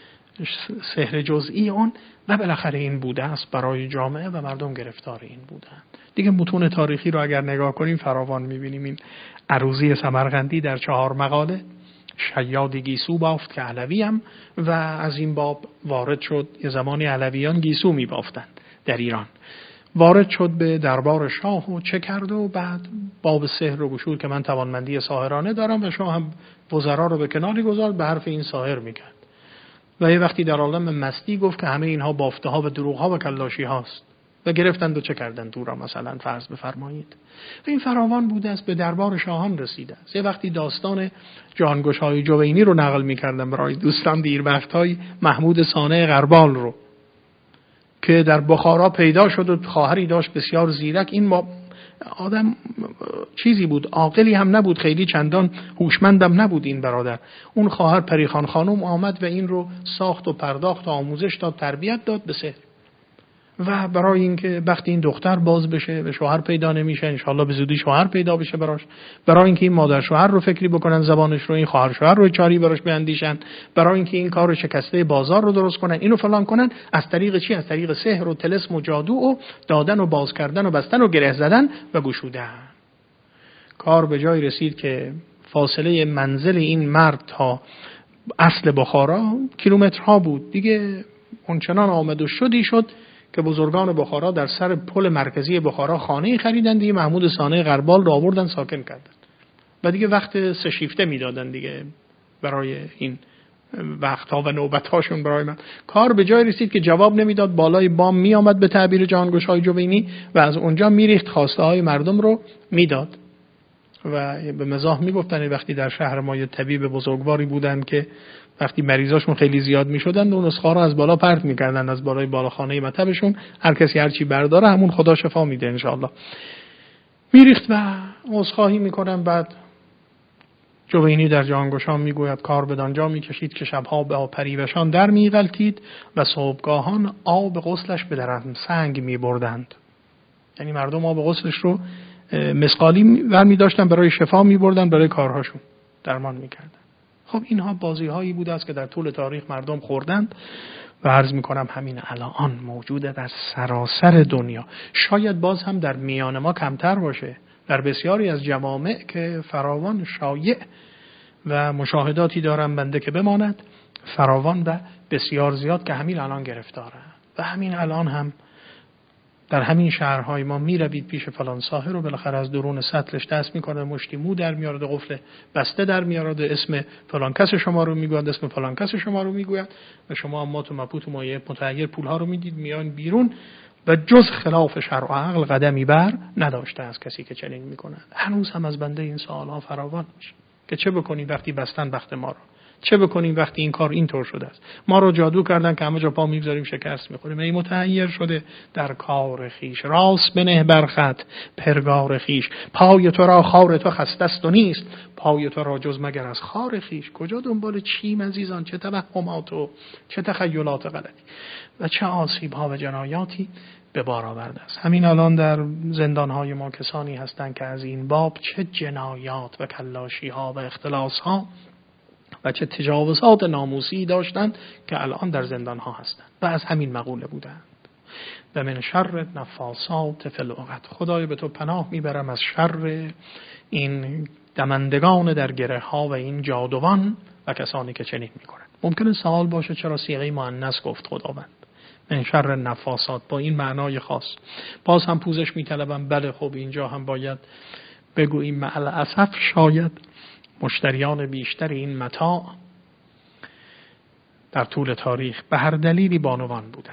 سحر جزئی اون، و بالاخره این بوده است برای جامعه و مردم گرفتار این بودن. دیگه متون تاریخی رو اگر نگاه کنیم فراوان می‌بینیم. این عروضی سمرقندی در 4 مقاله، شیاد گیسو بافت که علویم، و از این باب وارد شد. یه زمانی علویان گیسو می بافتند در ایران، وارد شد به دربار شاه و چه کرد و بعد باب سحر رو گشود که من توانمندی ساحرانه دارم و شاه هم وزرا رو به کناری گذارد، به حرف این ساحر میکرد و یه وقتی در عالم مستی گفت که همه اینها بافته ها و دروغ ها و کلاشی هاست و گرفتند و چه کردند او را مثلا فرض بفرمایید. و این فراوان بوده است، به دربار شاهان رسیده است. یه وقتی داستان جهانگشای جوینی رو نقل می‌کردم برای دوستان دیروقت‌های محمود صانع غربال رو که در بخارا پیدا شد و خواهری داشت بسیار زیرک. این آدم چیزی بود، عاقلی هم نبود، خیلی چندان هوشمندم نبود این برادر. اون خواهر پریخان خانم آمد و این رو ساخت و پرداخت و آموزش داد، تربیت داد به سحر. و برای اینکه وقتی این دختر باز بشه و شوهر پیدا نمیشه، انشالله به زودی شوهر پیدا بشه براش، برای اینکه این مادر شوهر رو فکری بکنن زبانش رو، این خواهر شوهر رو چاری براش بیاندیشن، برای اینکه این کار شکسته بازار رو درست کنن، اینو فلان کنن، از طریق چی؟ از طریق سحر و طلسم و جادو و دادن و باز کردن و بستن و گره زدن و گشودن. کار به جای رسید که فاصله منزل این مرد تا اصل بخارا کیلومترها بود. دیگه اونچنان آمد و شدی شد که بزرگان بخارا در سر پل مرکزی بخارا خانه‌ای خریدن، دیگه محمود صانع غربال رو آوردن ساکن کردن و دیگه وقت 3 شیفته میدادن دیگه برای این وقت‌ها و نوبت‌هاشون. برای من کار به جای رسید که جواب نمیداد، بالای بام می آمد به تعبیر جهانگشای جوینی و از اونجا میریخت خواسته‌های مردم رو میداد. و به مزاح میگفتن وقتی در شهر ما یه طبیب بزرگواری بودن که وقتی مریضاشون خیلی زیاد میشدن اون نسخه رو از بالا پرت میکردن، از بالای بالاخانه مطبشون، هر کسی هر چی برداره همون خدا شفا میده ان شاء الله. میریخت و عذرخواهی میکنن، بعد جوینی در جانگشان میگوید کار بدانجا میکشید که شبها به پریوشان در میغلتید و صبحگاهان آب غسلش به درم سنگ میبردند. یعنی مردم آب غسلش رو مسقالی برمی داشتن برای شفا میبردن، برای کارهاشون درمان میکردن. خب اینها بازی هایی بوده است که در طول تاریخ مردم خوردند و عرض میکنم همین الان موجوده در سراسر دنیا. شاید باز هم در میان ما کمتر باشه، در بسیاری از جوامع که فراوان شایع و مشاهداتی دارم بنده که بماند فراوان و بسیار زیاد که همین الان گرفتاره. و همین الان هم در همین شهرهای ما میروید پیش فلان ساحر و بالاخره از درون سطلش دست میکنه، مشتی مو در میارد، قفل بسته در میارد، اسم فلان کس شما رو میگوید، اسم فلان کس شما رو میگوید و شما اما تو مبهوت و مایه متغیر پولها رو میدید میان بیرون و جز خلاف شرع و عقل قدمی بر نداشته از کسی که چنین میکنه. هنوز هم از بنده این سوالها فراوان میشه که چه بکنیم وقتی بستن بخت ما رو، چه بکنیم وقتی این کار اینطور شده است، ما رو جادو کردن که همه جا پا میگذاریم شکست میخوریم. ای متحیر شده در کار خیش، راست بنه برخط پرگار خیش، پای تو را خار تو خسته است و نیست، پای تو را جز مگر از خار خیش. کجا دنبال چیم عزیزان؟ چه توهمات و چه تخیلات غلطی و چه آسیب ها و جنایاتی به بار آورده است. همین الان در زندان های ما کسانی هستند که از این باب چه جنایات و کلاشی ها و اختلاس ها و چه تجاوزات ناموسی داشتند که الان در زندان ها هستند و از همین مقوله بودند. و من شر نفاسات فی العقد، خدای به تو پناه میبرم از شر این دمندگان در گره ها و این جادوان و کسانی که چنین میکنند. ممکنه سوال باشه چرا صیغه مؤنث گفت خداوند من شر نفاسات با این معنای خاص؟ باز هم پوزش میطلبم. بله خب اینجا هم باید بگوییم مع الاسف شاید مشتریان بیشتر این متاع در طول تاریخ به هر دلیلی بانوان بودند.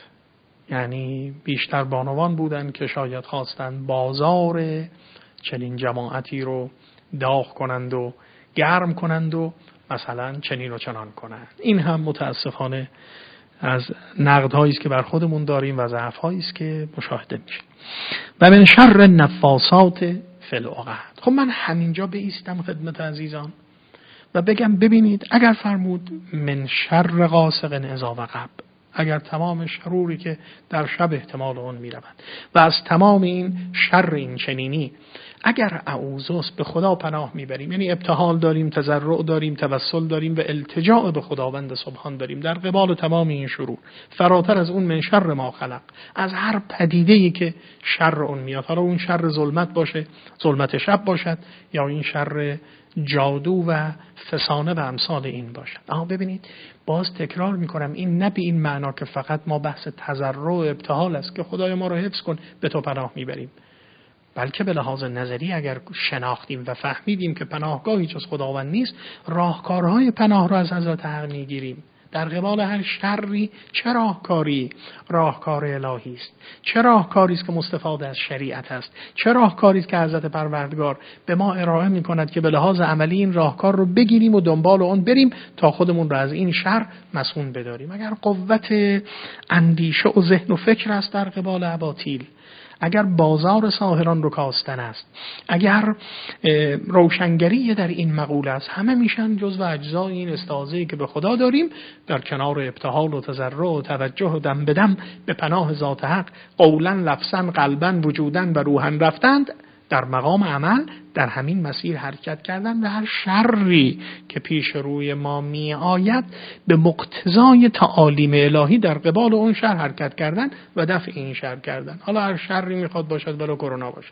یعنی بیشتر بانوان بودند که شاید خواستند بازار چنین جماعتی رو داغ کنند و گرم کنند و مثلا چنین و چنان کنند. این هم متاسفانه از نقدهایی است که بر خودمون داریم و ضعف‌هایی است که مشاهده میشه. و من شر نفاسات فی العقد. خب من همینجا بایستم خدمت عزیزان و بگم ببینید اگر فرمود من شر غاسق اذا وقب، اگر تمام شروری که در شب احتمال اون میروند و از تمام این شر این چنینی اگر اعوذ به خدا پناه میبریم، یعنی ابتهال داریم، تضرع داریم، توسل داریم و التجاء به خداوند سبحان داریم در قبال تمام این شرور، فراتر از اون من شر ما خلق، از هر پدیده‌ای که شر اون میاد، حالا اون شر ظلمت باشه، ظلمت شب باشد، یا این شر جادو و فسانه و امثال این باشد. اما ببینید باز تکرار میکنم این نه به این معنا که فقط ما بحث تضرع و ابتهال است که خدای ما رو حفظ کن به تو پناه میبریم، بلکه به لحاظ نظری اگر شناختیم و فهمیدیم که پناهگاهی جز خداوند نیست، راهکارهای پناه را از حضرت حق میگیریم. در قبال هر شری چه راهکاری؟ راهکار الهی است. چه راهکاری است که مستفاده از شریعت است؟ چه راهکاری است که حضرت پروردگار به ما ارائه می‌کند که به لحاظ عملی این راهکار رو بگیریم و دنبال اون بریم تا خودمون رو از این شر مسئول بداریم. اگر قوت اندیشه و ذهن و فکر است در قبال اباطیل، اگر بازار ساحران رو کاستن است، اگر روشنگری در این مقوله است، همه میشن جزو اجزای این استعاذه‌ای که به خدا داریم در کنار ابتهال و تضرع و توجه و دم به دم به پناه ذات حق، قولا لفظا قلبا وجودا و روحا رفتند در مقام عمل در همین مسیر حرکت کردن و هر شری که پیش روی ما می آید به مقتضای تعالیم الهی در قبال اون شر حرکت کردن و دفع این شر کردن. حالا هر شری میخواد باشد، ولو کرونا باشد.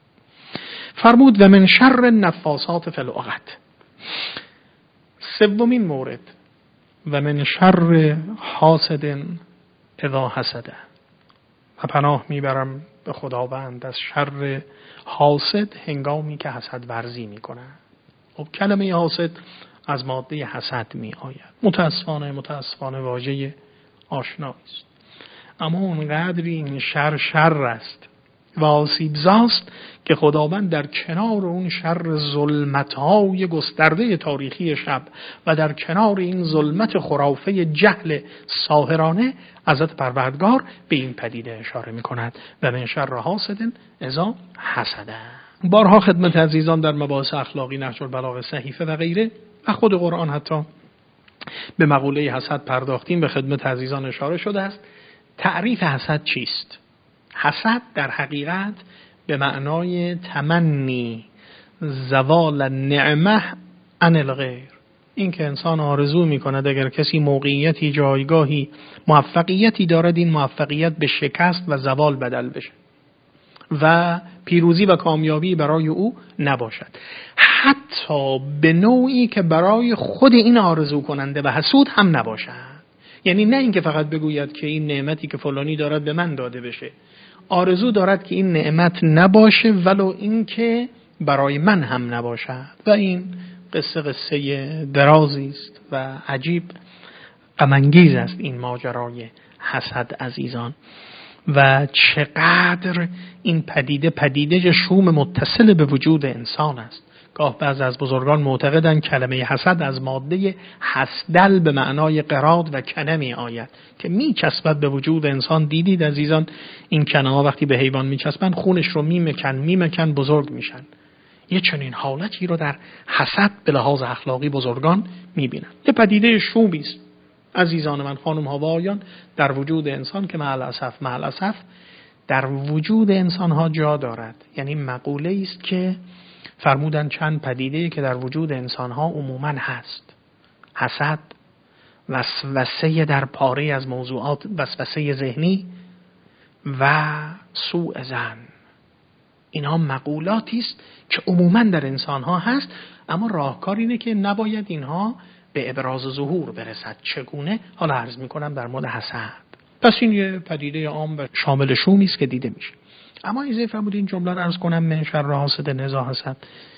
فرمود و من شر نفاسات فی العقد. سومین مورد و من شر حاسد اذا حسد، و پناه میبرم به خداوند از شر حاسد هنگامی که حسد ورزی میکنه. خب کلمه حاسد از ماده حسد می آید. متاسفانه واژه آشنایی است، اما اونقدری این شر است و آسیبزاست که خداوند در کنار اون شر ظلمت‌های گسترده تاریخی شب و در کنار این ظلمت خرافه جهل ساحرانه حضرت پروردگار به این پدیده اشاره می‌کند و من شر حاسد اذا حسد. بارها خدمت عزیزان در مباحث اخلاقی، نهج البلاغه، صحیفه و غیره و خود قرآن حتی به مقوله حسد پرداختیم، به خدمت عزیزان اشاره شده است. تعریف حسد چیست؟ حسد در حقیقت به معنای تمنی زوال نعمه عن الغیر، این که انسان آرزو میکند اگر کسی موقعیتی، جایگاهی، موفقیتی دارد، این موفقیت به شکست و زوال بدل بشه و پیروزی و کامیابی برای او نباشد، حتی به نوعی که برای خود این آرزو کننده و حسود هم نباشد. یعنی نه اینکه فقط بگوید که این نعمتی که فلانی دارد به من داده بشه، آرزو دارد که این نعمت نباشه ولو اینکه برای من هم نباشد. و این قصه درازی است و عجیب غم انگیز است این ماجرای حسد عزیزان. و چقدر این پدیده شوم متصل به وجود انسان است. گاه بعض از بزرگان معتقدند کلمه حسد از ماده حسدل به معنای قراد و کنه می آید که می چسبد به وجود انسان. دیدید عزیزان این کنه ها وقتی به حیوان می چسبند خونش رو میمکن بزرگ میشن. یه چنین حالتی رو در حسد به لحاظ اخلاقی بزرگان می بینن. یه پدیده شومی است عزیزان من، خانم ها و آقایان، در وجود انسان که مع الاسف در وجود انسان ها جا دارد. یعنی مقوله است که فرمودن چند پدیده که در وجود انسان ها عموماً هست: حسد، وسوسه در پاره از موضوعات، وسوسه ذهنی و سوء ظن. اینها مقولاتی است که عموماً در انسان ها هست، اما راهکار اینه که نباید اینها به ابراز ظهور برسد. چگونه؟ حالا عرض میکنم در مورد حسد. پس این یه پدیده عام و شامل شومی است که دیده میشه. اما ایزه فرمود این جمله رو عرض کنم: من شر حاسد نزاع حسد.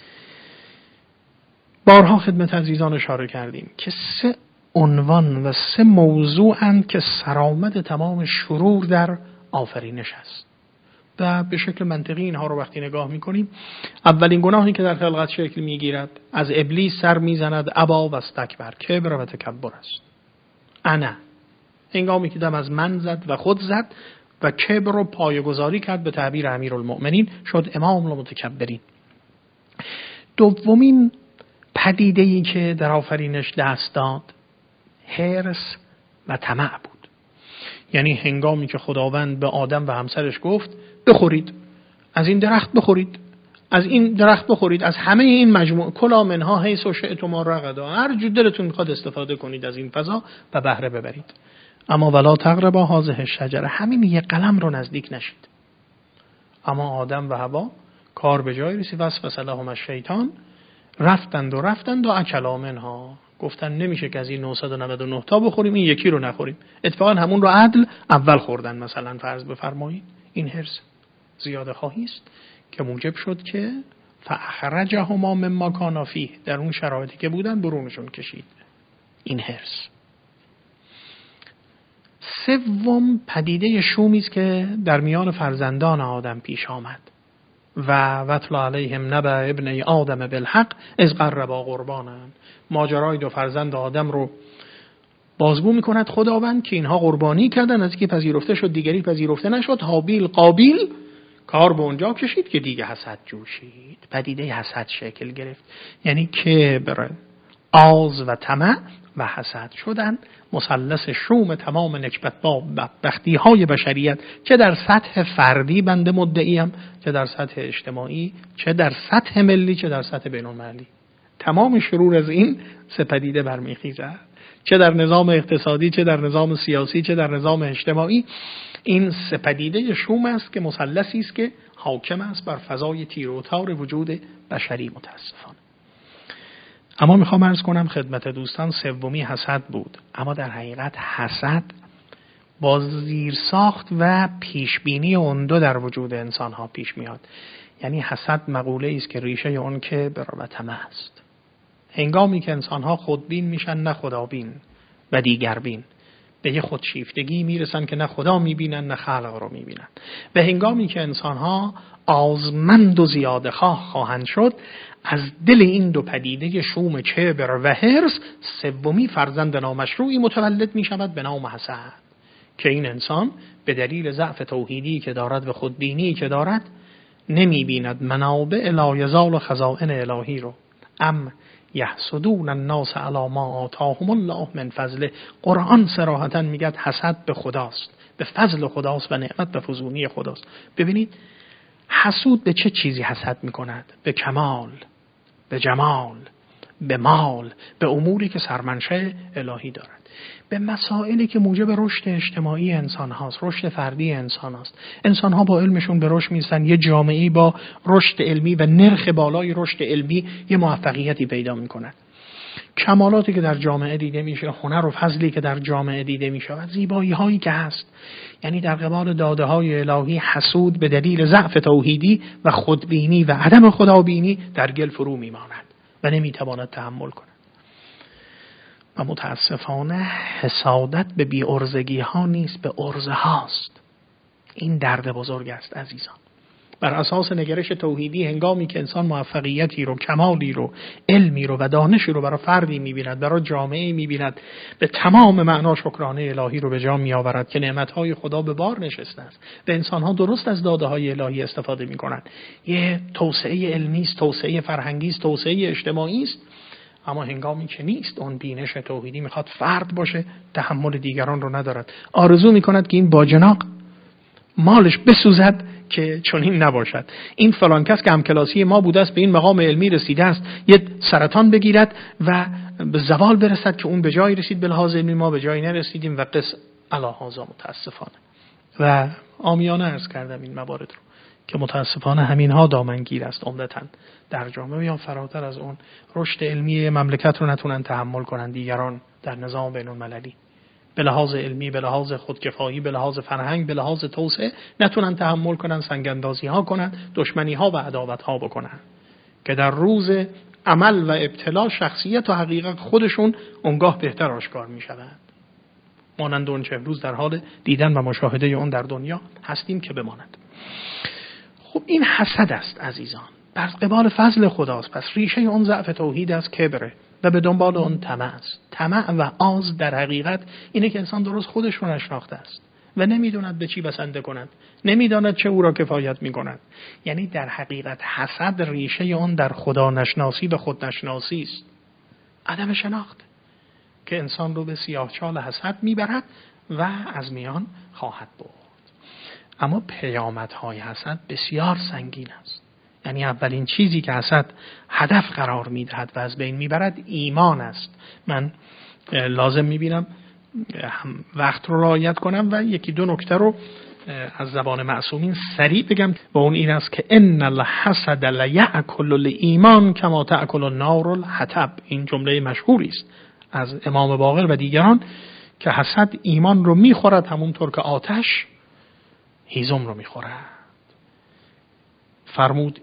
بارها خدمت عزیزان اشاره کردیم که 3 عنوان و 3 موضوعند که سرآمد تمام شرور در آفرینش است و به شکل منطقی اینها رو وقتی نگاه میکنیم، اولین گناهی که در خلقت شکل میگیرد از ابلیس سر میزند: ابا و استکبر، کبر و تکبر است. انا، هنگامی که دم از من زد و خود زد و کبر رو پایه‌گذاری کرد، به تعبیر امیرالمؤمنین شد امام المتکبرین. دومین پدیده‌ای که در آفرینش دست داد حرص و طمع بود. یعنی هنگامی که خداوند به آدم و همسرش گفت بخورید، از این درخت بخورید، از این درخت بخورید، از همه این مجموعه، کلا منها حیث شئتم رغدا، هر جور دلتون میخواد استفاده کنید از این فضا و بهره ببرید، اما ولا تقربا هذه الشجره، همین یه قلم رو نزدیک نشید. اما آدم و حوا کار به جای رسید. وسوس لهم الشیطان، رفتند و اکلا منها، گفتن نمیشه که از این 999 تا بخوریم، این یکی رو نخوریم. اتفاقا همون رو عدل اول خوردن. مثلا فرض بفرمایید این حرص زیاده خواهی است که موجب شد که فاخرجهما مما کانا فیه، در اون شرایطی که بودن برونشون کشید. این حرص. سوم پدیده شومی است که در میان فرزندان آدم پیش آمد: و واتل علیهم نبأ ابنی آدم بالحق اذ قربا قربانا. ماجرای 2 فرزند آدم رو بازگو میکند خداوند که اینها قربانی کردن، از که پذیرفته شد دیگری پذیرفته نشد. هابیل قابیل کار به اونجا کشید که دیگه حسد جوشید. پدیده حسد شکل گرفت. یعنی کبر، آز و طمع و حسد شدن مثلث شوم تمام نکبت‌ها و بدبختی‌های بشریت، چه در سطح فردی بنده مدعیم، چه در سطح اجتماعی، چه در سطح ملی، چه در سطح بین‌المللی. تمام شرور از این 3 پدیده برمیخیزد، چه در نظام اقتصادی، چه در نظام سیاسی، چه در نظام اجتماعی. این 3 پدیده شوم است که مثلثی است که حاکم است بر فضای تیر و تار وجود بشری متاسفانه. اما میخوام عرض کنم خدمت دوستان، سومی حسد بود. اما در حقیقت حسد با زیرساخت و پیشبینی اون 2 در وجود انسان ها پیش میاد. یعنی حسد مقوله است که ریشه اون کبر و طمع است. هنگامی که انسان ها خودبین میشن نه خدابین و دیگربین، به یه خودشیفتگی میرسن که نه خدا میبینن نه خلق رو میبینن. به هنگامی که انسان ها آزمند و زیاده خواه خواهند شد، از دل این 2 پدیده شوم کبر و حرص سومی فرزند نامشروعی متولد می شود به نام حسد، که این انسان به دلیل ضعف توحیدی که دارد و خودبینی که دارد نمی بیند منابع لا یزال خزائن الهی رو. ام یحسدون الناس علی ما آتاهم الله من فضله. قرآن صراحتا میگه حسد به خداست، به فضل خداست و نعمت به فزونی خداست. ببینید حسود به چه چیزی حسد میکند؟ به کمال، به جمال، به مال، به اموری که سرمنشأ الهی دارد، به مسائلی که موجب رشد اجتماعی انسان هاست، رشد فردی انسان هاست. انسان ها با علمشون به رشد میرسن، یه جامعه‌ای با رشد علمی و نرخ بالای رشد علمی یه موفقیتی پیدا میکنن. کمالاتی که در جامعه دیده میشه، هنر و فضلی که در جامعه دیده میشه و زیبایی هایی که هست، یعنی در قبال داده های الهی حسود به دلیل ضعف توحیدی و خودبینی و عدم خدابینی در گل فرو میماند و نمیتواند تحمل کند. و متاسفانه حسادت به بی‌عرضگی ها نیست، به عرضه هاست. این درد بزرگ است عزیزان. بر اساس نگرش توحیدی هنگامی که انسان موفقیتی رو، کمالی رو، علمی رو و دانشی رو برای فردی می‌بیند، برای جامعه‌ای می‌بیند، به تمام معنا شکرانه الهی رو به جا می‌آورد که نعمت‌های خدا به بار نشسته است و انسان‌ها درست از داده‌های الهی استفاده می‌کنند. یه توسعه علمی است، توسعه فرهنگی است، توسعه اجتماعی است. اما هنگامی که نیست، اون بینش توحیدی میخواد فرد باشه، تحمل دیگران رو ندارد، آرزو میکند که این باجناق مالش بسوزد که چنین نباشد. این فلان کس که همکلاسی ما بوده است، به این مقام علمی رسیده است، یه سرطان بگیرد و به زوال برسد که اون به جایی رسید به لحاظ علمی، ما به جایی نرسیدیم و قص الهازا. متاسفانه و عامیانه عرض کردم این موارد رو که متاسفانه همینها دامنگیر است عمدتاً در جامعه، یا فراتر از اون رشد علمی مملکت رو نتونن تحمل کنن دیگران در نظام بین المللی، به لحاظ علمی، به لحاظ خودکفایی، به لحاظ فرهنگ، به لحاظ توسعه نتونن تحمل کنن، سنگ‌اندازی ها کنن، دشمنی ها و عداوت ها بکنن که در روز عمل و ابتلا شخصیت و حقیقت خودشون اونگاه بهتر آشکار می شوند، مانند اون چه امروز در حال دیدن و مشاهده اون در دنیا هستیم که بماند. خب این حسد است عزیزان، بر قبال فضل خداست. پس ریشه اون ضعف توحید است، کبره، و به دنبال اون طمع است. طمع و آز در حقیقت اینه که انسان درست خودش رو نشناخته است و نمیدوند به چی بسنده کند، نمیداند چه او را کفایت میکند. یعنی در حقیقت حسد ریشه اون در خدا نشناسی و خود نشناسی است، عدم شناخت که انسان رو به سیاهچال حسد میبرد و از میان خواهد برد. اما پیامدهای حسد بسیار سنگین است. یعنی اولین چیزی که حسد هدف قرار میدهد و از بین میبرد ایمان است. من لازم میبینم وقت رو رعایت کنم و یکی دو نکته رو از زبان معصومین سریع بگم و اون این است که ان الحسد لیأکل الایمان کما تأکل النار الحطب. این جمله مشهوری است از امام باقر و دیگران که حسد ایمان رو میخورد همونطور که آتش هیزم رو میخورد. فرمود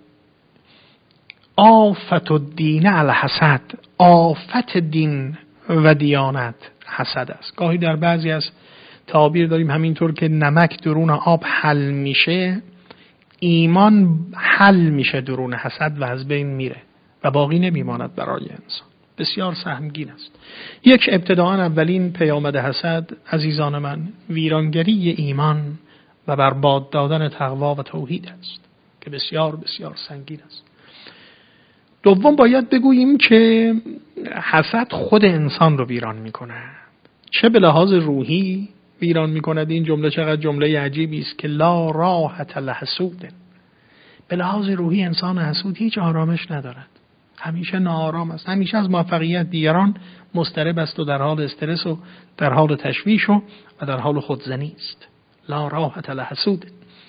آفت الدین الحسد، آفت دین و دیانت حسد است. گاهی در بعضی از تعابیر داریم همینطور که نمک درون آب حل میشه، ایمان حل میشه درون حسد و از بین میره و باقی نمیماند برای انسان. بسیار سهمگین است. یک ابتداءً اولین پیامد حسد عزیزان من ویرانگری ایمان و برباد دادن تقوا و توحید است که بسیار بسیار سنگین است. دوم باید بگوییم که حسد خود انسان رو ویران میکنه، چه به لحاظ روحی ویران میکند. این جمله چقدر جمله عجیبی است که لا راحت لحسود. به لحاظ روحی انسان حسود هیچ آرامش ندارد، همیشه ناآرام است، همیشه از موفقیت دیگران مضطرب است و در حال استرس و در حال تشویش و در حال خودزنی است. لا راحت لحسود.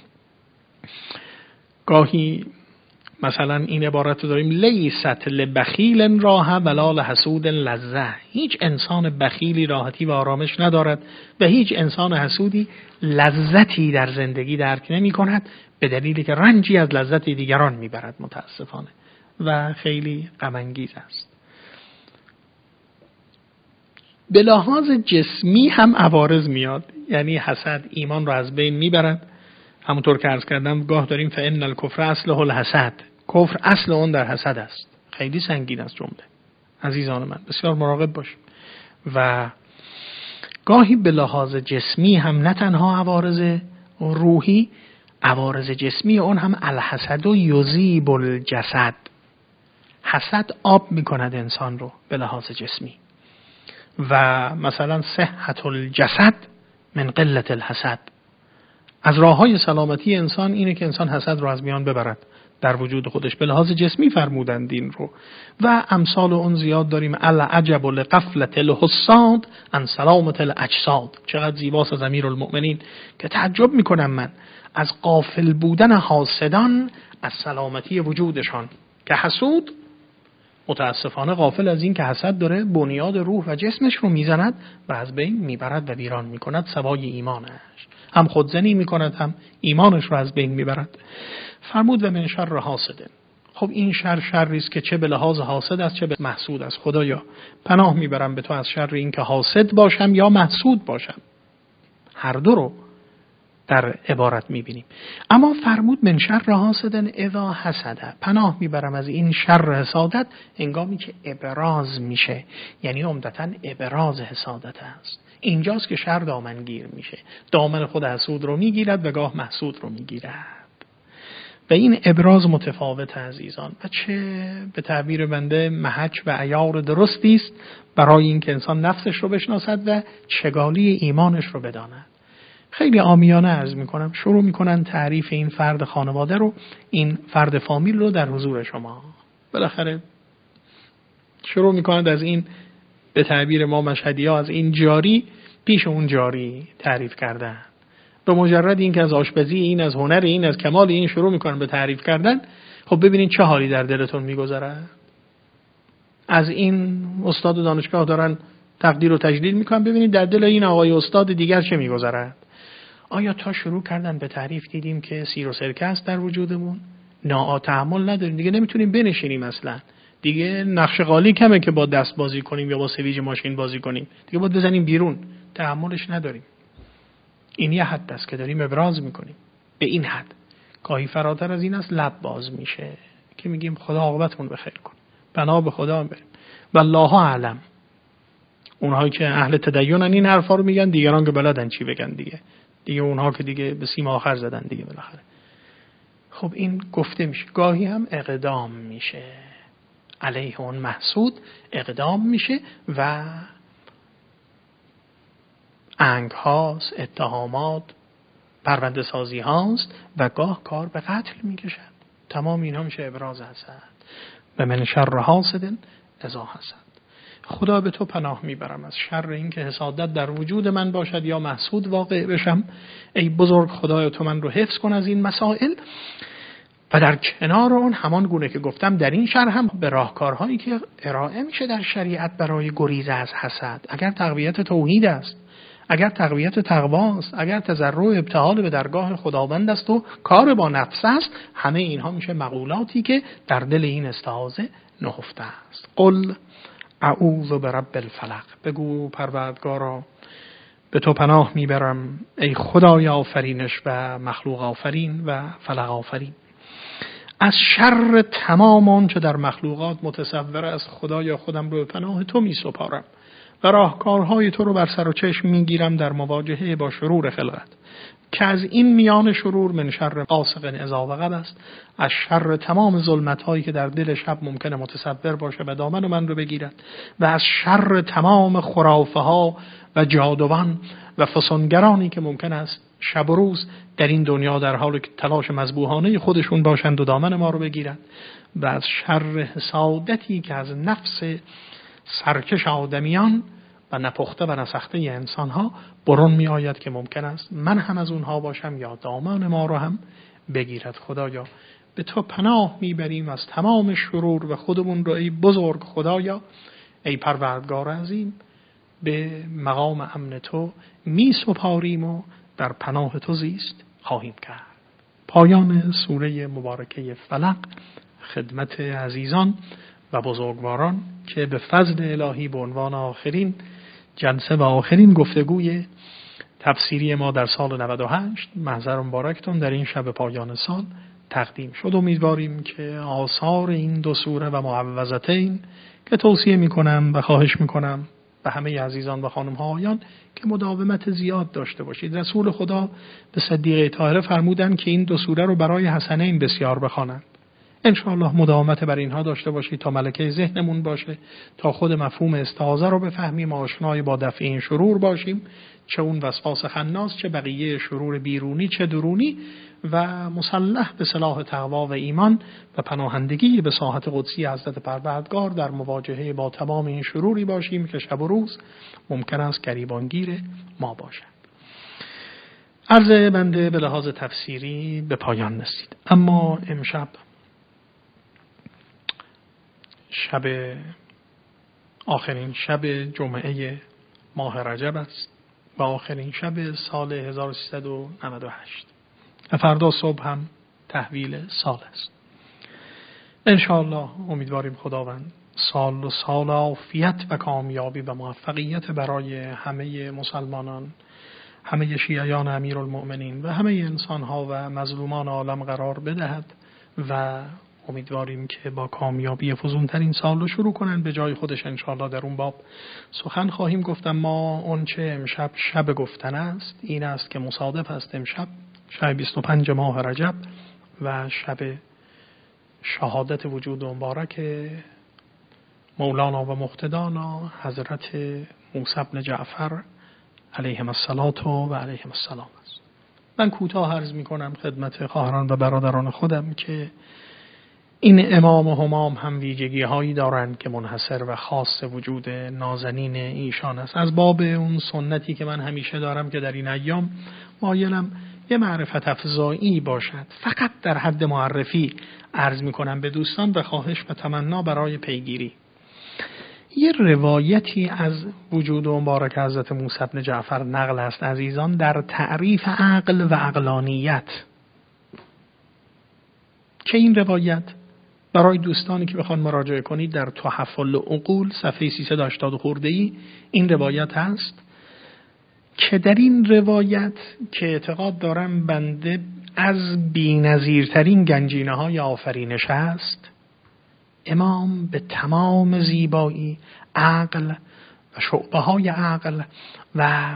گاهی مثلا این عبارت رو داریم لیست لبخیل راحه ولا لحسود لذه. هیچ انسان بخیلی راحتی و آرامش ندارد و هیچ انسان حسودی لذتی در زندگی درک نمی کند، به دلیلی که رنجی از لذت دیگران می برد متاسفانه و خیلی غم انگیز است. به لحاظ جسمی هم عوارض میاد، یعنی حسد ایمان رو از بین می برد. همونطور که عرض کردم گاه داریم فإن الکفر اصله الحسد، کفر اصل اون در حسد است. خیلی سنگین است جمله عزیزان من، بسیار مراقب باشیم. و گاهی به لحاظ جسمی هم نه تنها عوارض روحی عوارض جسمی اون هم الحسد و یذیب الجسد. حسد آب میکند انسان رو به لحاظ جسمی و مثلا صحت الجسد من قلت الحسد. از راههای سلامتی انسان اینه که انسان حسد رو از میان ببرد در وجود خودش. به لحاظ جسمی فرمودند این رو و امثال اون زیاد داریم. العجب لغفلة الحساد عن سلامة الاجساد. چقدر زیباست از امیرالمؤمنین که تعجب میکنم من از غافل بودن حاسدان از سلامتی وجودشان، که حسود متاسفانه غافل از این که حسد داره بنیاد روح و جسمش رو میزند و از بین میبرد و ویران میکند سوای ایمانش. هم خودزنی میکند هم ایمانش رو از بین میبرد. فرمود و من شر حاسد. خب این شری است که چه به لحاظ حاسد است چه به محسود است. خدایا پناه میبرم به تو از شر این که حاسد باشم یا محسود باشم. هر دو رو در عبارت میبینیم. اما فرمود من شر حاسد اذا حسد. پناه میبرم از این شر حسادت هنگامی که ابراز میشه، یعنی عمدتاً ابراز حسادت است. اینجاست که شر دامنگیر میشه، دامن خود حسود رو میگیرد و گاه محسود رو میگیرد. و این ابراز متفاوت عزیزان و چه به تعبیر بنده محک و عیار درستی است برای اینکه انسان نفسش رو بشناسد و چگالی ایمانش رو بداند. خیلی عامیانه عرض میکنم، شروع میکنن تعریف این فرد خانواده رو، این فرد فامیل رو در حضور شما. بالاخره شروع میکنند از این به تعبیر ما مشهدی ها از این جاری پیش اون جاری تعریف کردن. به مجرد این که از آشپزی این، از هنر این، از کمال این شروع میکنن به تعریف کردن، خب ببینید چه حالی در دلتون میگذره. از این استاد دانشگاه دارن تقدیر و تجلیل میکنن، ببینید در دل این آقای استاد دیگر چه میگذره. آیا تا شروع کردن به تعریف دیدیم که سیر و سرکه است در وجودمون؟ تحمل نداریم دیگه، نمیتونیم بنشینیم اصلا. دیگه نقش قالی کمه که با دست بازی کنیم یا با سویج ماشین بازی کنیم، دیگه باید بزنیم بیرون، تحملش نداریم. این یه حد است که داریم ابراز میکنیم. به این حد گاهی فراتر از این است لب باز میشه که میگیم خدا عاقبتمون بخیر کن، بنا به خدا بریم. والله اعلم. اونهایی که اهل تدینن این حرفا رو میگن، دیگران که بلدن چی بگن دیگه اونها که دیگه به سیم آخر زدن دیگه بالاخره. خب این گفته میشه. گاهی هم اقدام میشه علیه اون محسود، اقدام میشه و انگ هاست، اتهامات، پرونده سازی هاست و گاه کار به قتل میکشد. تمام اینا میشه ابراز حسد. و من شر حاسد اذا حسد. خدا به تو پناه میبرم از شر این که حسادت در وجود من باشد یا محسود واقع بشم. ای بزرگ خدای تو من رو حفظ کن از این مسائل. و در کنار اون همان گونه که گفتم در این شر هم به راهکارهایی که ارائه میشه در شریعت برای گریز از حسد، اگر تقویت توحید است، اگر تقویت تقوا است، اگر تضرع و ابتهال به درگاه خداوند است و کار با نفس است، همه اینها میشه مقولاتی که در دل این استعاذه نهفته است. قل اعوذ برب الفلق. بگو پروردگارا به تو پناه میبرم ای خدای آفرینش و مخلوق آفرین و فلق آفرین، از شر تمام آنچه در مخلوقات متصور است. خدایا خودم رو به پناه تو میسپارم و راهکارهای تو رو بر سر و چشم میگیرم در مواجهه با شرور خلقت، که از این میان شرور من شر غاسق اذا وقب است، از شر تمام ظلمت‌هایی که در دل شب ممکنه متصور باشه و دامن من رو بگیرد، و از شر تمام خرافه‌ها و جادوان و فسونگرانی که ممکن است شب و روز در این دنیا در حال تلاش مذبوحانه خودشون باشند و دامن ما رو بگیرند، و از شر حسادتی که از نفس سرکش آدمیان و نپخته و نسخته انسان‌ها برون می آید که ممکن است من هم از اونها باشم یا دامن ما رو هم بگیرد. خدایا به تو پناه میبریم از تمام شرور و خودمون رو ای بزرگ خدایا، ای پروردگار عظیم، به مقام امن تو می سپاریم و در پناه تو زیست خواهیم کرد. پایان سوره مبارکه فلق خدمت عزیزان و بزرگواران که به فضل الهی به عنوان آخرین جلسه و آخرین گفتگوی تفسیری ما در سال 98 محضر مبارکتون در این شب پایان سال تقدیم شد. امیدواریم که آثار این دو سوره و معوذتین که توصیه میکنم و خواهش میکنم به همه عزیزان و خانم ها آیان که مداومت زیاد داشته باشید. رسول خدا به صدیقه طاهره فرمودند که این 2 سوره رو برای حسنین بسیار بخوانند. ان شاء الله مداومت بر اینها داشته باشید تا ملکه ذهنمون باشه، تا خود مفهوم استعاذه رو بفهمیم، آشنای با دفع این شرور باشیم، چه اون وسواس خناس، چه بقیه شرور بیرونی چه درونی، و مسلح به سلاح تقوا و ایمان و پناهندگی به ساحت قدسی حضرت پروردگار در مواجهه با تمام این شروری باشیم که شب و روز ممکن است گریبانگیر ما باشد. عرض بنده به لحاظ تفسیری به پایان رسید. اما امشب شب آخرین شب جمعه ماه رجب است و آخرین شب سال 1398 و فردا صبح هم تحویل سال است. انشاءالله امیدواریم خداوند سال و سال عافیت و کامیابی و موفقیت برای همه مسلمانان، همه شیعیان امیرالمؤمنین و همه انسانها و مظلومان عالم قرار بدهد و امیدواریم که با کامیابی فزونترین سال رو شروع کنن. به جای خودش انشاءالله در اون باب سخن خواهیم گفتم. ما اون چه امشب شب گفتن است این است که مصادف است امشب شب 25 ماه رجب و شب شهادت وجود مبارک مولانا و مقتدانا حضرت موسی بن جعفر علیهم الصلاة و علیهم السلام است. من کوتاه عرض می کنم خدمت خواهران و برادران خودم که این امام و همام هم ویژگی هایی دارند که منحصر و خاص وجود نازنین ایشان است. از باب اون سنتی که من همیشه دارم که در این ایام مایلم یه معرفت افزایی باشد، فقط در حد معرفی عرض می کنم به دوستان و خواهش و تمنا برای پیگیری. یه روایتی از وجود مبارک حضرت موسی بن جعفر نقل است عزیزان در تعریف عقل و عقلانیت، که این روایت برای دوستانی که بخوان مراجعه کنید در تحف العقول صفحه 380 خورده‌ای این روایت هست که در این روایت که اعتقاد دارم بنده از بی‌نظیرترین گنجینه‌های آفرینش است، امام به تمام زیبایی عقل و شعبه‌های عقل و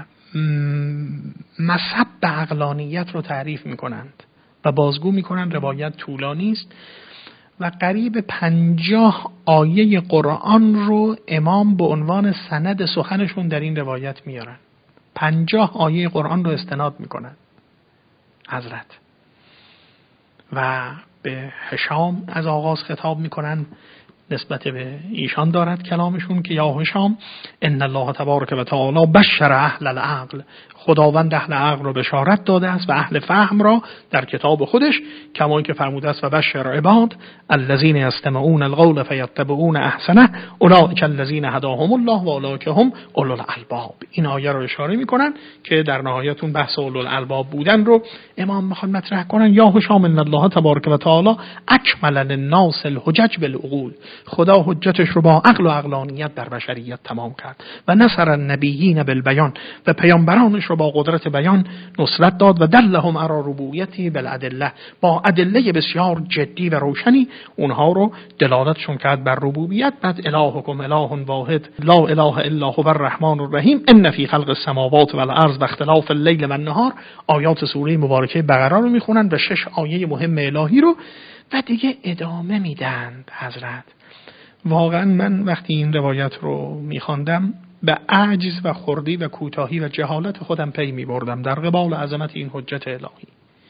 مصب عقلانیت رو تعریف می‌کنند و بازگو می‌کنند. روایت طولانی است و قریب 50 آیه قرآن رو امام به عنوان سند سخنشون در این روایت میارن. 50 آیه قرآن رو استناد میکنن حضرت و به هشام از آغاز خطاب میکنن. نسبت به ایشان دارد کلامشون که یا هشام ان الله تبارک و تعالی بشر اهل العقل، خداوند اهل عقل را بشارت داده است و اهل فهم را در کتاب خودش، کما اینکه فرموده است و بشر عباد الذين يستمعون القول فيتبعون احسنه اولئک الذين هداهم الله و اولئک هم اولو الالباب. این آیه رو اشاره میکنن که در نهایت اون بحث اولو الالباب بودن رو امام میخوان مطرح کنن. یا هشام ان الله تبارک و تعالی اکمل للناس الحجج بالعقول، خدا حجتش رو با عقل و عقلانیت در بشریت تمام کرد و نصر النبیین بالبیان، و پیامبرانش رو با قدرت بیان نصرت داد و دلهم علی ربوبیته بالادله، با ادله بسیار جدی و روشنی اونها رو دلالتشون کرد بر ربوبیت. بعد الهکم اله واحد لا اله الا هو الرحمن الرحیم ان فی خلق السماوات والارض و اختلاف اللیل و النهار، آیات سوره مبارکه بقره رو میخونن و 6 آیه مهم الهی رو و دیگه ادامه میدن. حضرت واقعا من وقتی این روایت رو میخواندم به عجز و خردی و کوتاهی و جهالت خودم پی میبردم در قبال عظمت این حجت الهی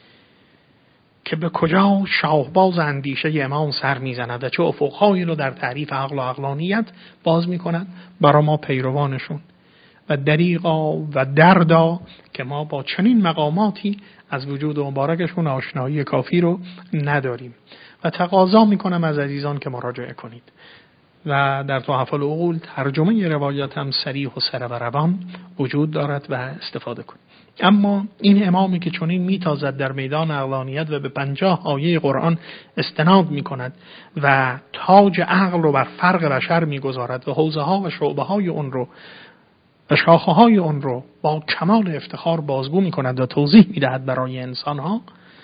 که به کجا شاهباز اندیشه امام سر میزند و چه افقهایی رو در تعریف عقل و عقلانیت باز میکند برای ما پیروانشون، و دریغا و دردا که ما با چنین مقاماتی از وجود مبارکشون آشنایی کافی رو نداریم و تقاضا میکنم از عزیزان که مراجعه کنید و در تحف العقول ترجمه روایت هم صریح و سره و روان وجود دارد و استفاده کنید. اما این امامی که چنین میتازد در میدان عقلانیت و به 50 آیه قرآن استناد میکند و تاج عقل رو بر فرق بشر میگذارد و حوزه ها و شعبه های اون رو و شاخه های اون رو با کمال افتخار بازگو میکند و توضیح میدهد برای انسان ها،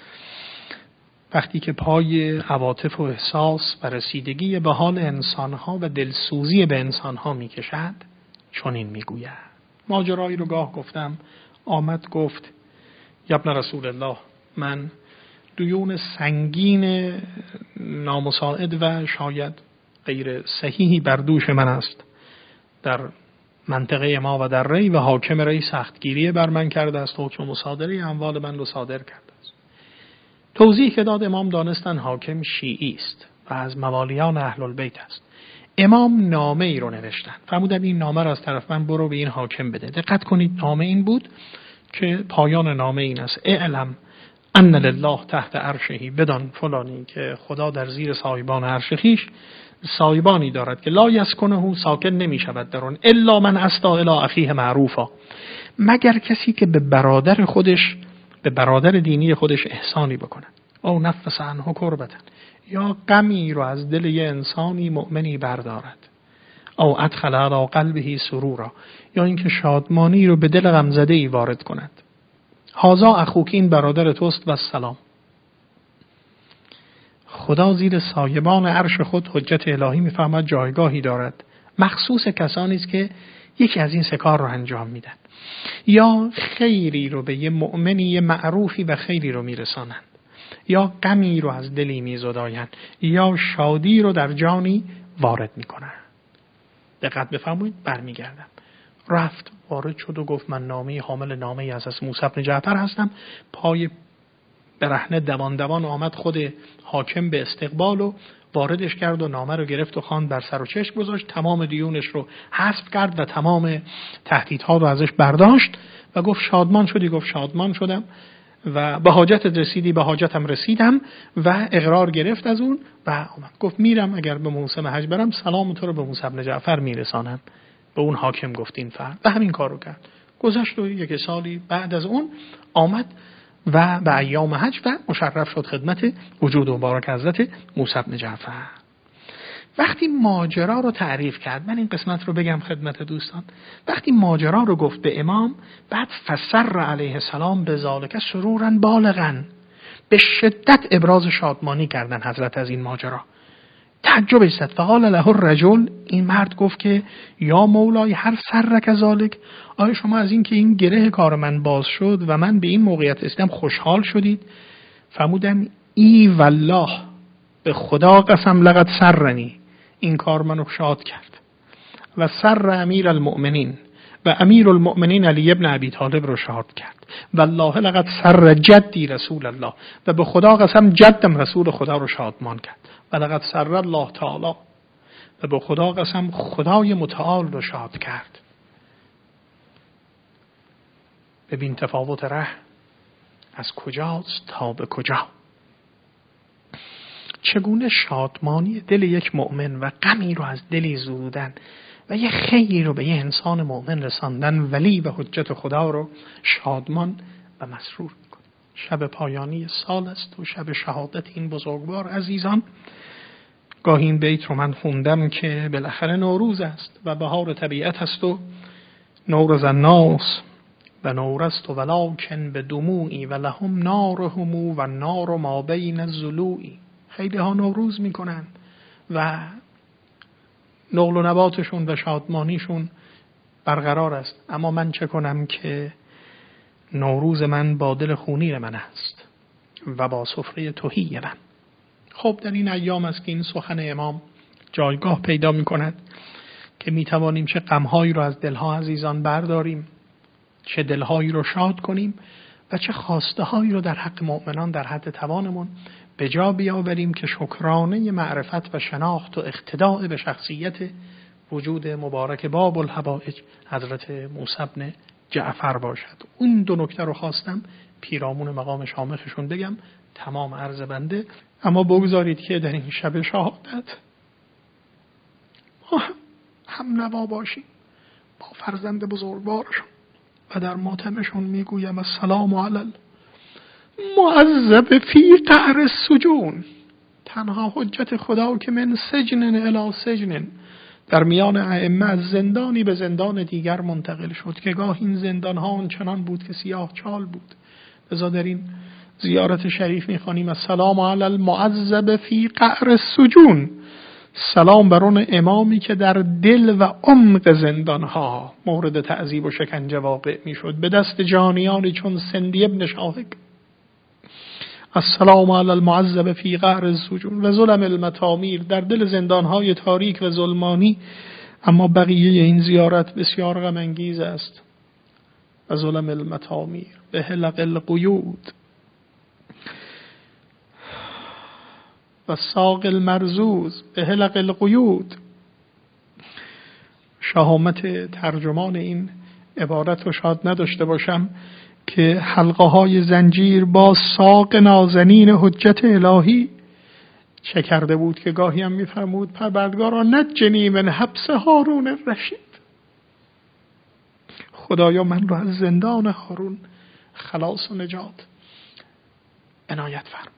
وقتی که پای عواطف و احساس و رسیدگی به حال انسانها و دلسوزی به انسانها میکشد، چنین میگوید. ماجرایی رو گاه گفتم، آمد گفت یا ابن رسول الله، من دیون سنگین نامساعد و شاید غیر صحیحی بر دوش من است در منطقه ما و در ری، و حاکم ری سختگیری بر من کرده است، حکم مصادره اموال من رو صادر کرده است. توضیح که داد، امام دانستن حاکم شیعی است و از موالیان اهل البیت است. امام نامه ای رو نوشتن، فرمودن این نامه را از طرف من برو به این حاکم بده. دقت کنید، نامه این بود که پایان نامه این است: اعلم ان لله تحت عرشه، بدان فلانی که خدا در زیر سایبان عرش خویش سایبانی دارد که لا یسکنه، ساکن نمی شود در آن، الا من استا الی اخیه معروفا، مگر کسی که به برادر خودش، به برادر دینی خودش احسانی بکنه، او نفس عنه کربتن، یا غمی رو از دل یه انسانی مؤمنی بردارد، او ادخل علی قلبه سرورا، یا اینکه شادمانی رو به دل غمزده‌ای وارد کند. هازا اخوک، این برادر توست و السلام. خدا زیر سایبان عرش خود، حجت الهی میفهمد، جایگاهی دارد مخصوص کسانی است که یکی از این سه کار رو انجام میدن: یا خیری رو به یه مؤمنی، یه معروفی و خیری رو میرسانند، یا غمی رو از دلی میزدایند، یا شادی رو در جانی وارد میکنن. دقت بفرمایید. برمیگردم، رفت وارد شد و گفت من حامل نامه ای از موسی بن جعفر هستم. پای برهنه دوان آمد خود حاکم به استقبال و واردش کرد و نامه رو گرفت و خواند، بر سر و چشم گذاشت، تمام دیونش رو حذف کرد و تمام تهدیدها رو ازش برداشت و گفت شادمان شدی؟ گفت شادمان شدم و به حاجتت رسیدی؟ به حاجتم رسیدم. و اقرار گرفت از اون و آمد گفت میرم اگر به موسم حج برم سلام تو رو به موسی بن جعفر میرسانم. به اون حاکم گفت این فرد و همین کارو کرد. گذشت و یک سالی بعد از اون آمد و به ایام حج و مشرف شد خدمت وجود مبارک حضرت موسی بن جعفر. وقتی ماجرا رو تعریف کرد، من این قسمت رو بگم خدمت دوستان، وقتی ماجرا رو گفت به امام، بعد فسر علیه السلام به ذالک سرورا بالغا، به شدت ابراز شادمانی کردن حضرت از این ماجرا. تعجب است. فقال له الرجل، این مرد گفت که یا مولای هر سرک ذالک، آیا شما از این که این گره کار من باز شد و من به این موقعیت رسیدم خوشحال شدید؟ فرمودن ای والله، به خدا قسم، لقد سرنی، این کار منو شاد کرد. و سر امیر المؤمنین، و امیر المؤمنین علی ابن ابی طالب رو شاد کرد. والله لقد سر جدی رسول الله، و به خدا قسم جدم رسول خدا رو شادمان کرد. و لقد سر الله تعالی، و به خدا قسم خدای متعال رو شاد کرد. ببین تفاوت ره از کجاست تا به کجا. چگونه شادمانی دل یک مؤمن و غمی رو از دلی زدودن و یه خیری رو به یه انسان مؤمن رساندن، ولی و حجت خدا رو شادمان و مسرور می‌کنه. شب پایانی سال است و شب شهادت این بزرگوار عزیزان. گاهی این بیت رو من خوندم که بالاخره نوروز است و بهار طبیعت است و نوروز الناس و نورست و ولکن به دموعی و لهم نارهم و نار ما بین الضلوعی. خیلی ها نوروز میکنن و نقل و نباتشون و شادمانیشون برقرار است، اما من چه کنم که نوروز من با دل خونیر من است و با سفره تهی من. خب در این ایام است که این سخن امام جایگاه پیدا می کند که می توانیم چه غمهایی رو از دلها عزیزان برداریم، چه دلهایی رو شاد کنیم و چه خواسته هایی رو در حق مؤمنان در حد توانمون به جا بیاوریم که شکرانه معرفت و شناخت و اقتداء به شخصیت وجود مبارک باب الحوائج حضرت موسی بن جعفر باشد. اون دو نکته رو خواستم پیرامون مقام شامخشون بگم، تمام عرض بنده. اما بگذارید که در این شب شهادت ما هم نوا باشیم با فرزند بزرگوارشون و در ماتمشون میگویم السلام علی المعذب فی قعر السجون. تنها حجت خدا که من سجن الی سجن، در میان ائمه از زندانی به زندان دیگر منتقل شد که گاه این زندان ها آنچنان بود که سیاه چال بود. لذا در این زیارت شریف میخوانیم السلام علی المعذب فی قعر السجون، سلام بر اون امامی که در دل و عمق زندانها مورد تعذیب و شکنجه واقع میشد به دست جانیانی چون سندی ابن شاهق. السلام علی المعذب فی قعر السجون و ظلم المطامیر، در دل زندانهای تاریک و ظلمانی. اما بقیه این زیارت بسیار غم انگیز است. و ظلم المطامیر به حلق القیود و ساق المرزوز به حلق القیود. شهامت ترجمان این عبارت رو شاید نداشته باشم که حلقه های زنجیر با ساق نازنین حجت الهی چه کرده بود که گاهی هم میفرمود پروردگارا نجنی من حبس هارون الرشید، خدایا من رو از زندان هارون خلاص و نجات عنایت فرما.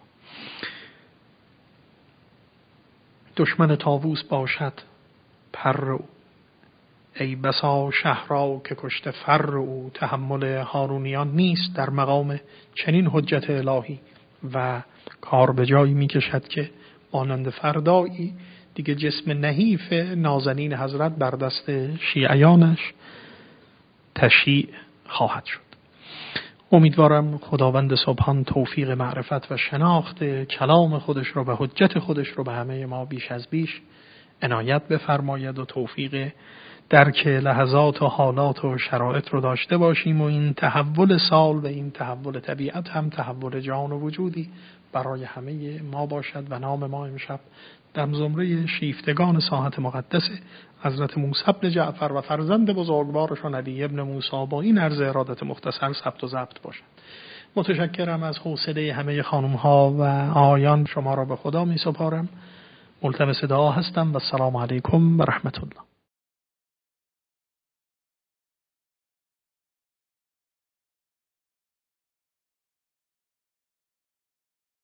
دشمن طاووس باشد پر او، ای بسا شهرها که کشته فر او. تحمل هارونیان نیست در مقام چنین حجت الهی و کار به جایی می کشد که مانند فردایی دیگه جسم نحیف نازنین حضرت بر دست شیعیانش تشییع خواهد شد. امیدوارم خداوند سبحان توفیق معرفت و شناخت کلام خودش رو و حجت خودش رو به همه ما بیش از بیش عنایت بفرماید و توفیق درک لحظات و حالات و شرایط رو داشته باشیم و این تحول سال و این تحول طبیعت هم تحول جان و وجودی برای همه ما باشد و نام ما امشب در زمره شیفتگان ساحت مقدس حضرت موسی بن جعفر و فرزند بزرگوارشان علی ابن موسی با این عرض ارادت مختصر ثبت و ضبط باشد. متشکرم از حوصله همه خانم ها و آقایان. شما را به خدا می سپارم. ملتمس دعا هستم و السلام علیکم و رحمت الله.